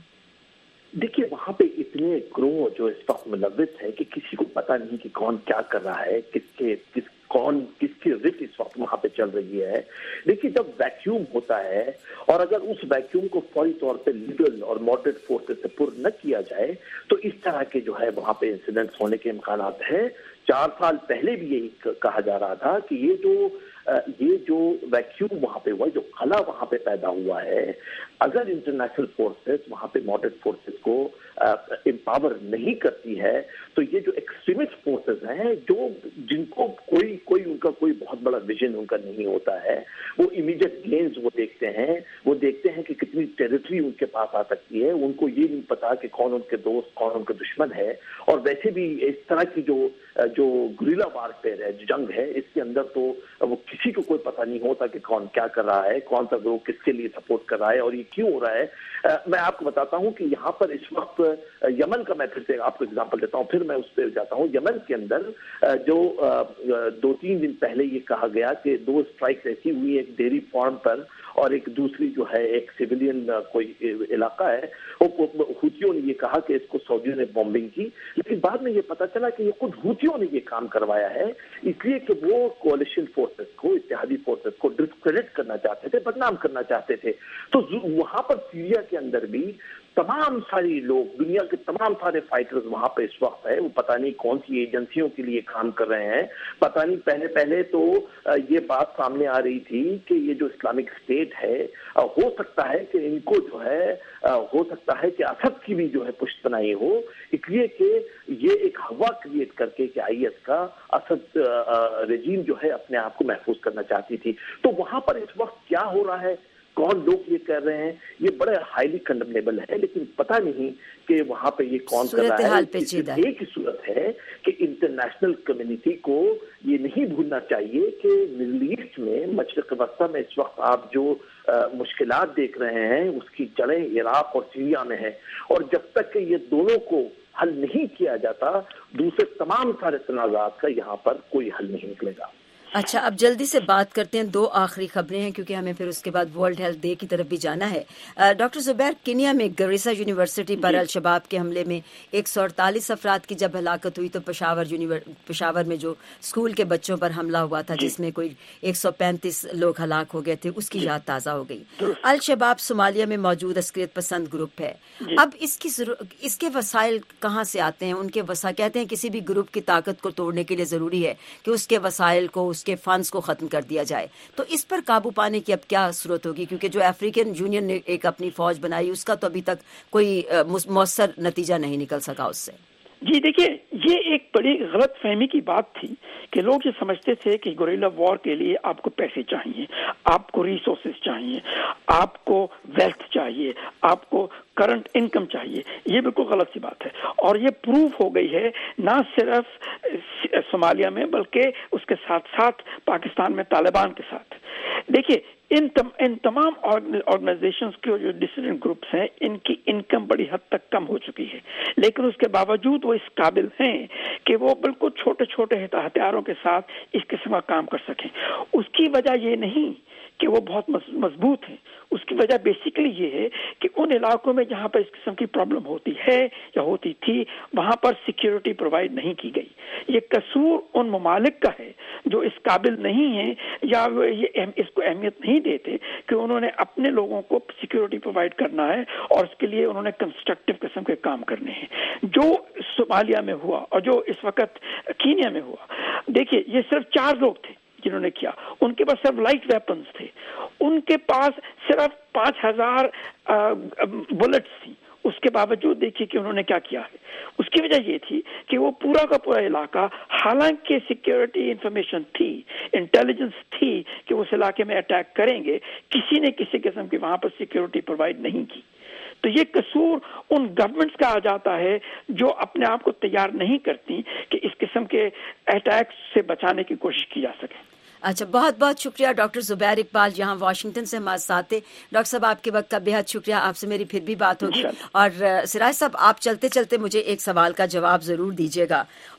देखिए, वहाँ पे इतने ग्रोह जो इस वक्त मुलव्विस है कि किसी को पता नहीं कि कौन क्या कर रहा है, किसके किस कौन किसकी रिट इस वक्त वहाँ पे चल रही है। देखिए, जब वैक्यूम होता है और अगर उस वैक्यूम को फौरी तौर पे लीगल और मॉडरेट फोर्सेस से पुर न किया जाए तो इस तरह के जो है वहाँ पे इंसिडेंट्स होने के इम्कानात है। चार साल पहले भी यही कहा जा रहा था कि ये जो ये जो वैक्यूम वहाँ पे हुआ, जो खला वहाँ पे पैदा हुआ है, अगर इंटरनेशनल फोर्सेस वहाँ पे मॉडरेट फोर्सेस को एम्पावर नहीं करती है तो ये जो एक्सट्रीमिस्ट फोर्सेस हैं, जो जिनको कोई कोई उनका कोई बहुत बड़ा विजन उनका नहीं होता है, वो इमीडिएट गेन्स वो देखते हैं, वो देखते हैं कि कितनी टेरिटरी उनके पास आ सकती है, उनको ये नहीं पता कि कौन उनके दोस्त कौन उनके दुश्मन है। और वैसे भी इस तरह की जो जो गुरिल्ला वारफेयर है, जो जंग है, इसके अंदर तो वो किसी को कोई पता नहीं होता कि कौन क्या कर रहा है, कौन सा ग्रुप किसके लिए सपोर्ट कर रहा है और ये क्यों हो रहा है। आ, मैं आपको बताता हूँ कि यहाँ पर इस वक्त यमन का मैं फिर से आपको एग्जांपल देता हूँ, फिर मैं उस पर जाता हूँ। यमन के अंदर जो दो तीन दिन पहले ये कहा गया कि दो स्ट्राइक्स ऐसी हुई, एक डेयरी फार्म पर और एक दूसरी जो है एक सिविलियन कोई इलाका है, हुतियों ने ये कहा कि इसको सऊदियों ने बॉम्बिंग की, लेकिन बाद में ये पता चला कि ये खुद हुतियों ने ये काम करवाया है, इसलिए कि वो कोalition फोर्सेस को, इत्तेहादी फोर्सेस को डिस्क्रेडिट करना चाहते थे, बदनाम करना चाहते थे। तो वहां पर सीरिया के अंदर भी तमाम सारी लोग, दुनिया के तमाम सारे फाइटर्स वहां पे इस वक्त है। वो पता नहीं कौन सी एजेंसियों के लिए काम कर रहे हैं, पता नहीं। पहले पहले तो ये बात सामने आ रही थी कि ये जो इस्लामिक स्टेट है, हो सकता है कि इनको जो है, हो सकता है कि असद की भी जो है पुष्ट बनाई हो, इसलिए कि ये एक हवा क्रिएट करके कि आई एस का असद रेजीम जो है अपने आप को महफूज करना चाहती थी। तो वहां पर इस वक्त क्या हो रहा है, कौन लोग ये कर रहे हैं, ये बड़े हाईली कंडेमनेबल है, लेकिन पता नहीं कि वहां पे ये कौन कर रहा है। एक ही सूरत है कि इंटरनेशनल कम्युनिटी को ये नहीं भूलना चाहिए कि मिडिल ईस्ट में, मशरिक वस्ता में इस वक्त आप जो मुश्किलात देख रहे हैं उसकी जड़ें इराक और सीरिया में है, और जब तक कि ये दोनों को हल नहीं किया जाता, दूसरे तमाम सारे तनाज़ात का यहाँ पर कोई हल नहीं निकलेगा। अच्छा, अब जल्दी से बात करते हैं, दो आखिरी खबरें हैं क्योंकि हमें फिर उसके बाद वर्ल्ड हेल्थ डे की तरफ भी जाना है। डॉक्टर जुबैर, केन्या में गरीसा यूनिवर्सिटी पर अल-शबाब के हमले में एक सौ अड़तालीस अफराद की जब हलाकत हुई तो पेशावर पेशावर में जो स्कूल के बच्चों पर हमला हुआ था जिसमें कोई एक सौ पैंतीस लोग हलाक हो गए थे, उसकी याद ताज़ा हो गई। अल-शबाब सोमालिया में मौजूद अस्करियत पसंद ग्रुप है। अब इसकी इसके वसाइल कहाँ से आते हैं? उनके वसा कहते हैं किसी भी ग्रुप की ताकत को तोड़ने के लिए ज़रूरी है कि उसके वसाइल को, के फंड्स को खत्म कर दिया जाए। तो इस पर काबू पाने की अब क्या सूरत होगी? क्योंकि जो अफ्रीकन यूनियन ने एक अपनी फौज बनाई, उसका तो अभी तक कोई मौसर नतीजा नहीं निकल सका उससे। जी देखिए, ये एक बड़ी गलत फहमी की बात थी कि लोग ये समझते थे कि गुरिल्ला वॉर के लिए आपको पैसे चाहिए, आपको रिसोर्सेज चाहिए, आपको वेल्थ चाहिए, आपको करंट इनकम चाहिए। ये बिल्कुल गलत सी बात है, और ये प्रूव हो गई है ना सिर्फ सोमालिया में बल्कि उसके साथ साथ पाकिस्तान में तालिबान के साथ। देखिए, इन तम, इन तमाम ऑर्गेनाइजेशंस के जो डिसिडेंट ग्रुप्स हैं, इनकी इनकम बड़ी हद तक कम हो चुकी है, लेकिन उसके बावजूद वो इस काबिल हैं कि वो बिल्कुल छोटे छोटे हथियारों के साथ इस किस्म का काम कर सकें। उसकी वजह ये नहीं कि वो बहुत मजबूत हैं, उसकी वजह बेसिकली ये है कि उन इलाकों में जहाँ पर इस किस्म की प्रॉब्लम होती है या होती थी, वहाँ पर सिक्योरिटी प्रोवाइड नहीं की गई। ये कसूर उन ममालिक का है जो इस काबिल नहीं है या ये इसको अहमियत नहीं देते कि उन्होंने अपने लोगों को सिक्योरिटी प्रोवाइड करना है, और उसके लिए उन्होंने कंस्ट्रक्टिव किस्म के काम करने हैं। जो सोमालिया में हुआ और जो इस वक्त कीनिया में हुआ, देखिए ये सिर्फ चार लोग थे जिन्होंने किया, उनके पास सिर्फ लाइट वेपन्स थे, उनके पास सिर्फ पांच हजार बुलेट्स थी। उसके बावजूद देखिए कि उन्होंने क्या किया है। उसकी वजह ये थी कि वो पूरा का पूरा इलाका, हालांकि सिक्योरिटी इंफॉर्मेशन थी, इंटेलिजेंस थी कि उस इलाके में अटैक करेंगे, किसी ने किसी किस्म की वहां पर सिक्योरिटी प्रोवाइड नहीं की। तो ये कसूर उन गवर्नमेंट्स का आ जाता है जो अपने आप को तैयार नहीं करती कि इस किस्म के अटैक से बचाने की कोशिश की जा सके। अच्छा, बहुत बहुत शुक्रिया डॉक्टर जुबैर इकबाल, यहाँ वाशिंगटन से हमारे साथ थे। डॉक्टर साहब, आपके वक्त का बेहद शुक्रिया, आपसे मेरी फिर भी बात होगी। और सिराज साहब, आप चलते चलते मुझे एक सवाल का जवाब ज़रूर दीजिएगा,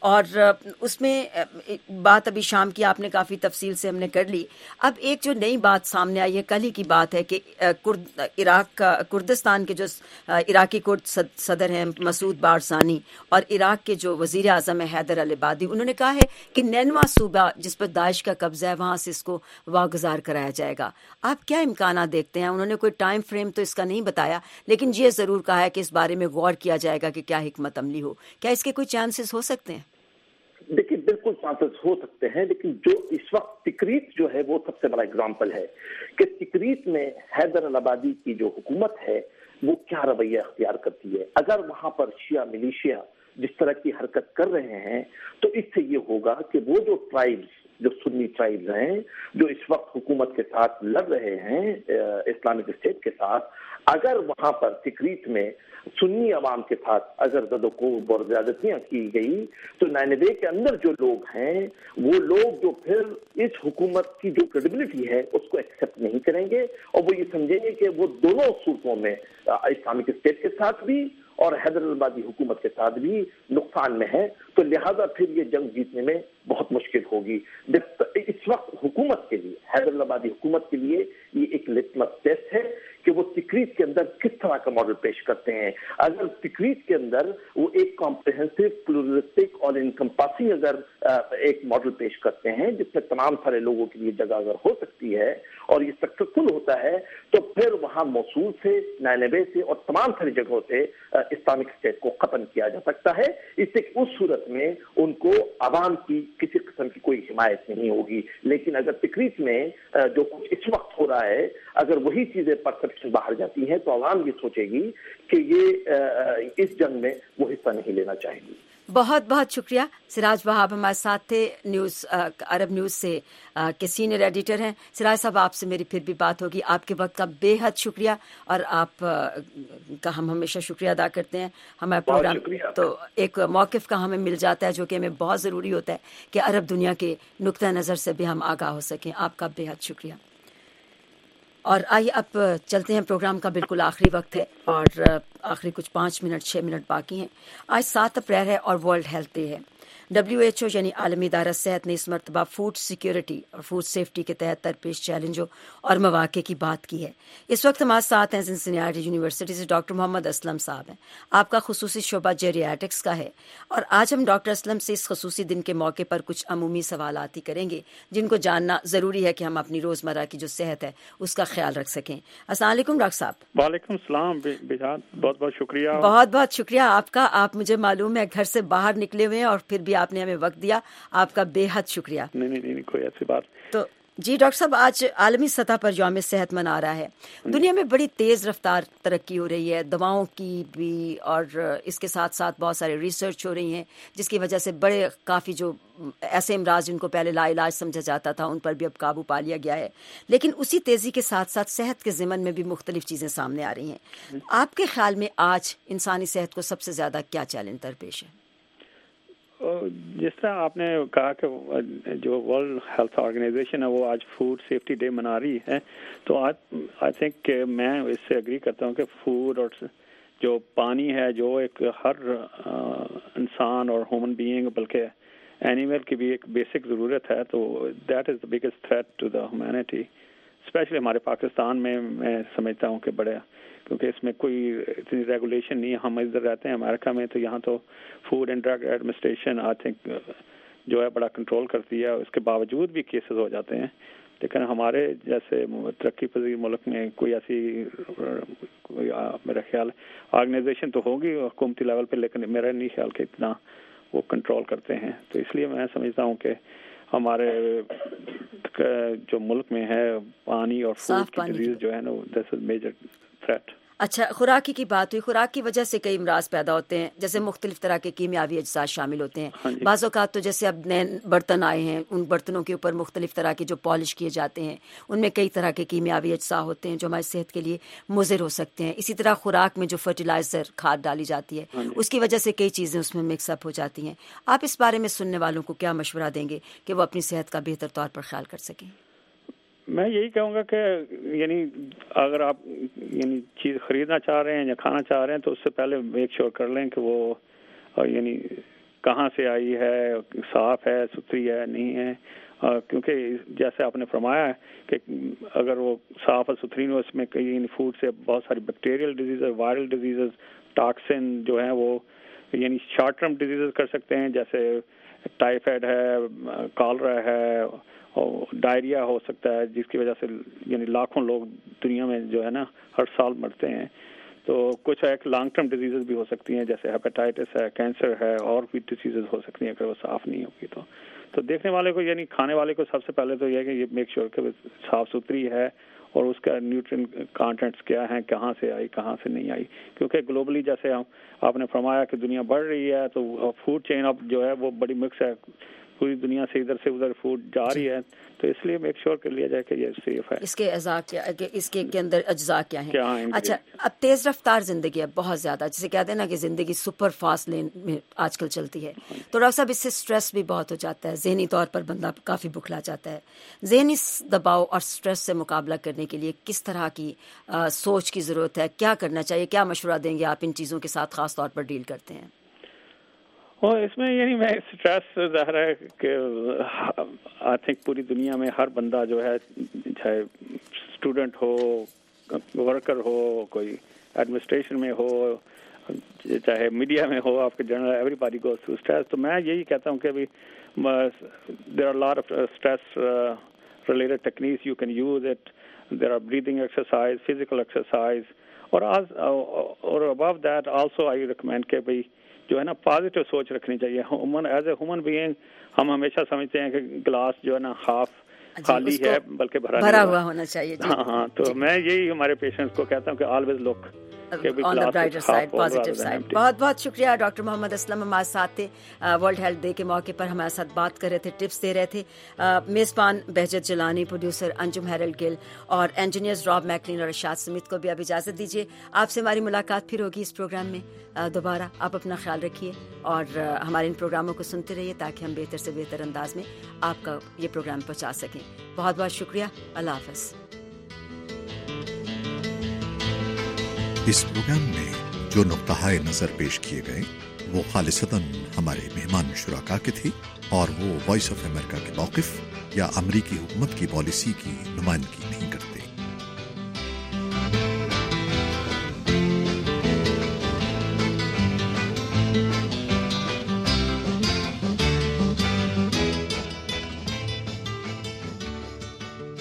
और उसमें बात अभी शाम की आपने काफ़ी तफसील से हमने कर ली। अब एक जो नई बात सामने आई है, कल ही की बात है कि कुर्द इराक का कुर्दिस्तान के जो इराकी कुर्द सदर हैं मसूद बारसानी और इराक के जो वज़ीर आज़म है हैदर अल इबादी, उन्होंने कहा है कि नैनवा सूबा जिस पर दाइश का कब्जा वहां से इसको वागुजार कराया जाएगा। आप क्या इम्कान देखते हैं? उन्होंने कोई टाइम फ्रेम तो इसका नहीं बताया, लेकिन ये जरूर कहा है कि इस बारे में गौर किया जाएगा कि क्या हिकमत अमली हो। क्या इसके कोई चांसेस हो सकते हैं? देखिए, बिल्कुल चांसेस हो सकते हैं, लेकिन जो इस वक्त तिकरीत जो है वो सबसे बड़ा एग्जाम्पल है कि तिकरीत में हैदर अल अबादी की जो हुकूमत है वो क्या रवैया अख्तियार करती है। अगर वहां पर शिया मिलिशिया जिस तरह की हरकत कर रहे हैं, तो इससे ये होगा कि वो जो ट्राइब्स, जो सुन्नी ट्राइब्स हैं, जो इस वक्त हुकूमत के साथ लड़ रहे हैं इस्लामिक स्टेट के साथ, अगर वहां पर तिकरीत में सुन्नी अवाम के साथ अगर ज़दोकोब और ज़्यादतियां की गई, तो नैनवे के अंदर जो लोग हैं वो लोग जो फिर इस हुकूमत की जो क्रेडिबिलिटी है उसको एक्सेप्ट नहीं करेंगे, और वो ये समझेंगे कि वो दोनों सूरतों में इस्लामिक स्टेट के साथ भी और हैदर अल अबादी हुकूमत के साथ भी नुकसान में है। तो लिहाजा फिर ये जंग जीतने में बहुत मुश्किल होगी। इस वक्त हुकूमत के लिए, हैदर अल अबादी हुकूमत के लिए ये एक लिटमस टेस्ट है कि वो तिकरीत के अंदर किस तरह का मॉडल पेश करते हैं। अगर तिकरीत के अंदर वो एक کمپریہنسو پلورلسٹک اور انکمپاسنگ اگر ایک ماڈل پیش کرتے ہیں جس میں تمام سارے لوگوں کے لیے جگہ اگر ہو سکتی ہے اور یہ سکسیسفل ہوتا ہے تو پھر وہاں موصول سے نینوے سے اور تمام ساری جگہوں سے اسلامک اسٹیٹ کو ختم کیا جا سکتا ہے. اس سے اس صورت میں ان کو عوام کی کسی قسم کی کوئی حمایت نہیں ہوگی. لیکن اگر تقریب میں جو کچھ اس وقت ہو رہا ہے اگر وہی چیزیں پرسپشن باہر جاتی ہیں تو عوام یہ سوچے گی کہ یہ اس جنگ میں وہ حصہ نہیں لینا چاہیں گی. بہت بہت شکریہ. سراج وہاب ہمارے ساتھ تھے، نیوز عرب نیوز سے کے سینئر ایڈیٹر ہیں. سراج صاحب آپ سے میری پھر بھی بات ہوگی. آپ کے وقت کا بے حد شکریہ اور آپ کا ہم ہمیشہ شکریہ ادا کرتے ہیں. ہمارا پروگرام تو ایک موقف کا ہمیں مل جاتا ہے جو کہ ہمیں بہت ضروری ہوتا ہے کہ عرب دنیا کے نقطہ نظر سے بھی ہم آگاہ ہو سکیں. آپ کا بے حد شکریہ. اور آئیے اب چلتے ہیں، پروگرام کا بالکل آخری وقت ہے اور آخری کچھ پانچ منٹ چھ منٹ باقی ہیں. آج سات اپریل ہے اور ورلڈ ہیلتھ ڈے ہے. ڈبلیو ایچ او یعنی عالمی ادارہ صحت نے اس مرتبہ فوڈ سیکیورٹی اور فوڈ سیفٹی کے تحت درپیش چیلنجوں اور مواقع کی بات کی ہے. اس وقت ہمارے ساتھ ہیں سنسناٹی یونیورسٹی سے ڈاکٹر محمد اسلم صاحب ہیں. آپ کا خصوصی شعبہ جیریاٹکس کا ہے اور آج ہم ڈاکٹر اسلم سے اس خصوصی دن کے موقع پر کچھ عمومی سوالات ہی کریں گے جن کو جاننا ضروری ہے کہ ہم اپنی روزمرہ کی جو صحت ہے اس کا خیال رکھ سکیں. السلام علیکم ڈاکٹر صاحب. وعلیکم السلام بجاد، بہت بہت شکریہ. بہت بہت شکریہ آپ کا. آپ مجھے معلوم ہے گھر سے باہر نکلے ہوئے ہیں اور پھر بھی آپ نے ہمیں وقت دیا. آپ کا بے حد شکریہ. نہیں نہیں نہیں کوئی ایسی بات. تو جی ڈاکٹر صاحب، آج عالمی سطح پر یوم صحت منا رہا ہے. دنیا میں بڑی تیز رفتار ترقی ہو رہی ہے، دواؤں کی بھی اور اس کے ساتھ ساتھ بہت سارے ریسرچ ہو رہی ہیں جس کی وجہ سے بڑے کافی جو ایسے امراض جن کو پہلے لا علاج سمجھا جاتا تھا ان پر بھی اب قابو پا لیا گیا ہے. لیکن اسی تیزی کے ساتھ ساتھ صحت کے ضمن میں بھی مختلف چیزیں سامنے آ رہی ہیں. آپ کے خیال میں آج انسانی صحت کو سب سے زیادہ کیا چیلنج درپیش ہے؟ جس طرح آپ نے کہا کہ جو ورلڈ ہیلتھ آرگنائزیشن ہے وہ آج فوڈ سیفٹی ڈے منا رہی ہے، تو آئی تھنک کہ میں اس سے اگری کرتا ہوں کہ فوڈ اور جو پانی ہے جو ایک ہر انسان اور ہیومن بینگ بلکہ اینیمل کی بھی ایک بیسک ضرورت ہے، تو that is the biggest threat to the humanity. Especially ہمارے پاکستان میں میں سمجھتا ہوں کہ بڑے، کیونکہ اس میں کوئی اتنی ریگولیشن نہیں ہے. ہم ادھر رہتے ہیں امریکہ میں، تو یہاں تو food and drug administration I think جو ہے بڑا کنٹرول کرتی ہے. اس کے باوجود بھی کیسز ہو جاتے ہیں. لیکن ہمارے جیسے ترقی پذیر ملک میں کوئی ایسی کوئی میرا خیال آرگنائزیشن تو ہوگی حکومتی لیول پہ، لیکن میرا نہیں خیال کہ اتنا وہ کنٹرول کرتے ہیں. تو اس لیے میں سمجھتا ہوں کہ ہمارے جو ملک میں ہے پانی اور فوڈ کی ڈیزیز جو ہے نا دس از میجر تھریٹ. اچھا، خوراکی کی بات ہوئی. خوراک کی وجہ سے کئی امراض پیدا ہوتے ہیں، جیسے مختلف طرح کے کیمیاوی اجزاء شامل ہوتے ہیں. ہاں جی. بعض اوقات تو جیسے اب نئے برتن آئے ہیں، ان برتنوں کے اوپر مختلف طرح کے جو پالش کیے جاتے ہیں ان میں کئی طرح کے کیمیاوی اجزاء ہوتے ہیں جو ہماری صحت کے لیے مضر ہو سکتے ہیں. اسی طرح خوراک میں جو فرٹیلائزر کھاد ڈالی جاتی ہے ہاں جی. اس کی وجہ سے کئی چیزیں اس میں مکس اپ ہو جاتی ہیں. آپ اس بارے میں سننے والوں کو کیا مشورہ دیں گے کہ وہ اپنی صحت کا بہتر طور پر خیال کر سکیں؟ میں یہی کہوں گا کہ یعنی اگر آپ یعنی چیز خریدنا چاہ رہے ہیں یا کھانا چاہ رہے ہیں تو اس سے پہلے میک شیور کر لیں کہ وہ یعنی کہاں سے آئی ہے، صاف ہے، ستھری ہے، نہیں ہے. کیونکہ جیسے آپ نے فرمایا ہے کہ اگر وہ صاف اور ستھری نہیں ہو، اس میں کئی فوڈ سے بہت ساری bacterial disease, viral diseases, toxin جو ہیں وہ یعنی شارٹ ٹرم ڈیزیزز کر سکتے ہیں، جیسے ٹائیفائڈ ہے، کالرا ہے اور ڈائریا ہو سکتا ہے، جس کی وجہ سے یعنی لاکھوں لوگ دنیا میں جو ہے نا ہر سال مرتے ہیں. تو کچھ ایک لانگ ٹرم ڈیزیزز بھی ہو سکتی ہیں، جیسے ہیپیٹائٹس ہے، کینسر ہے، اور بھی ڈیزیزز ہو سکتی ہیں اگر وہ صاف نہیں ہوگی. تو تو دیکھنے والے کو یعنی کھانے والے کو سب سے پہلے تو یہ ہے کہ یہ میک شیور کہ صاف ستھری ہے اور اس کا نیوٹرین کانٹینٹس کیا ہیں، کہاں سے آئی، کہاں سے نہیں آئی. کیونکہ گلوبلی جیسے آپ نے فرمایا کہ دنیا بڑھ رہی ہے تو فوڈ چین اب جو ہے وہ بڑی مکس ہے، پوری دنیا سے ادھر سے ادھر فوڈ جا رہی ہے. تو اس لیے میک شیور کر لیا جائے کہ یہ سیف ہے. اس کے اجزاء کیا، اس کے اندر اجزاء کیا ہیں؟ اچھا، اب تیز رفتار زندگی ہے بہت زیادہ، جسے کہتے ہیں نا کہ زندگی سپر فاسٹ لین میں آج کل چلتی ہے. تو ڈاکٹر صاحب اس سے سٹریس بھی بہت ہو جاتا ہے، ذہنی طور پر بندہ کافی بکھلا جاتا ہے. ذہنی دباؤ اور سٹریس سے مقابلہ کرنے کے لیے کس طرح کی سوچ کی ضرورت ہے؟ کیا کرنا چاہیے؟ کیا مشورہ دیں گے آپ ان چیزوں کے ساتھ خاص طور پر ڈیل کرتے ہیں؟ اور اس میں یعنی میں اسٹریس ظاہر ہے کہ آئی تھنک پوری دنیا میں ہر بندہ جو ہے، چاہے اسٹوڈنٹ ہو، ورکر ہو، کوئی ایڈمنسٹریشن میں ہو، چاہے میڈیا میں ہو, آپ کے general, everybody goes through stress. تو میں یہی کہتا ہوں کہ ابھی دیر are lot of stress related techniques you can use it. There are breathing exercise, physical exercise, اور آج اور above that also I recommend کہ بھائی جو ہے نا پازیٹیو سوچ رکھنی چاہیے. Human as a human being ہم ہمیشہ سمجھتے ہیں کہ گلاس جو ہے نا ہاف خالی ہے بلکہ بھرا بھرا ہوا ہونا چاہیے. ہاں ہاں تو میں یہی ہمارے پیشنٹس کو کہتا ہوں کہ always look on the brighter side, positive side. بہت بہت شکریہ ڈاکٹر محمد اسلم, ہمارے ساتھ تھے ورلڈ ہیلتھ ڈے کے موقع پر, ہمارے ساتھ بات کر رہے تھے, ٹپس دے رہے تھے. میزبان بہجت جیلانی, پروڈیوسر انجم ہیرل گل اور انجینئرز راب میکلین اور ارشاد سمیت کو بھی اب اجازت دیجیے. آپ سے ہماری ملاقات پھر ہوگی اس پروگرام میں دوبارہ. آپ اپنا خیال رکھیے اور ہمارے ان پروگراموں کو سنتے رہیے تاکہ ہم بہتر سے بہتر انداز میں آپ کا یہ پروگرام پہنچا سکیں. بہت بہت شکریہ. اللہ حافظ. اس پروگرام میں جو نقطہ نظر پیش کیے گئے وہ خالصتاً ہمارے مہمان شرکا کے تھے اور وہ وائس آف امریکہ کے موقف یا امریکی حکومت کی پالیسی کی نمائندگی نہیں کرتے.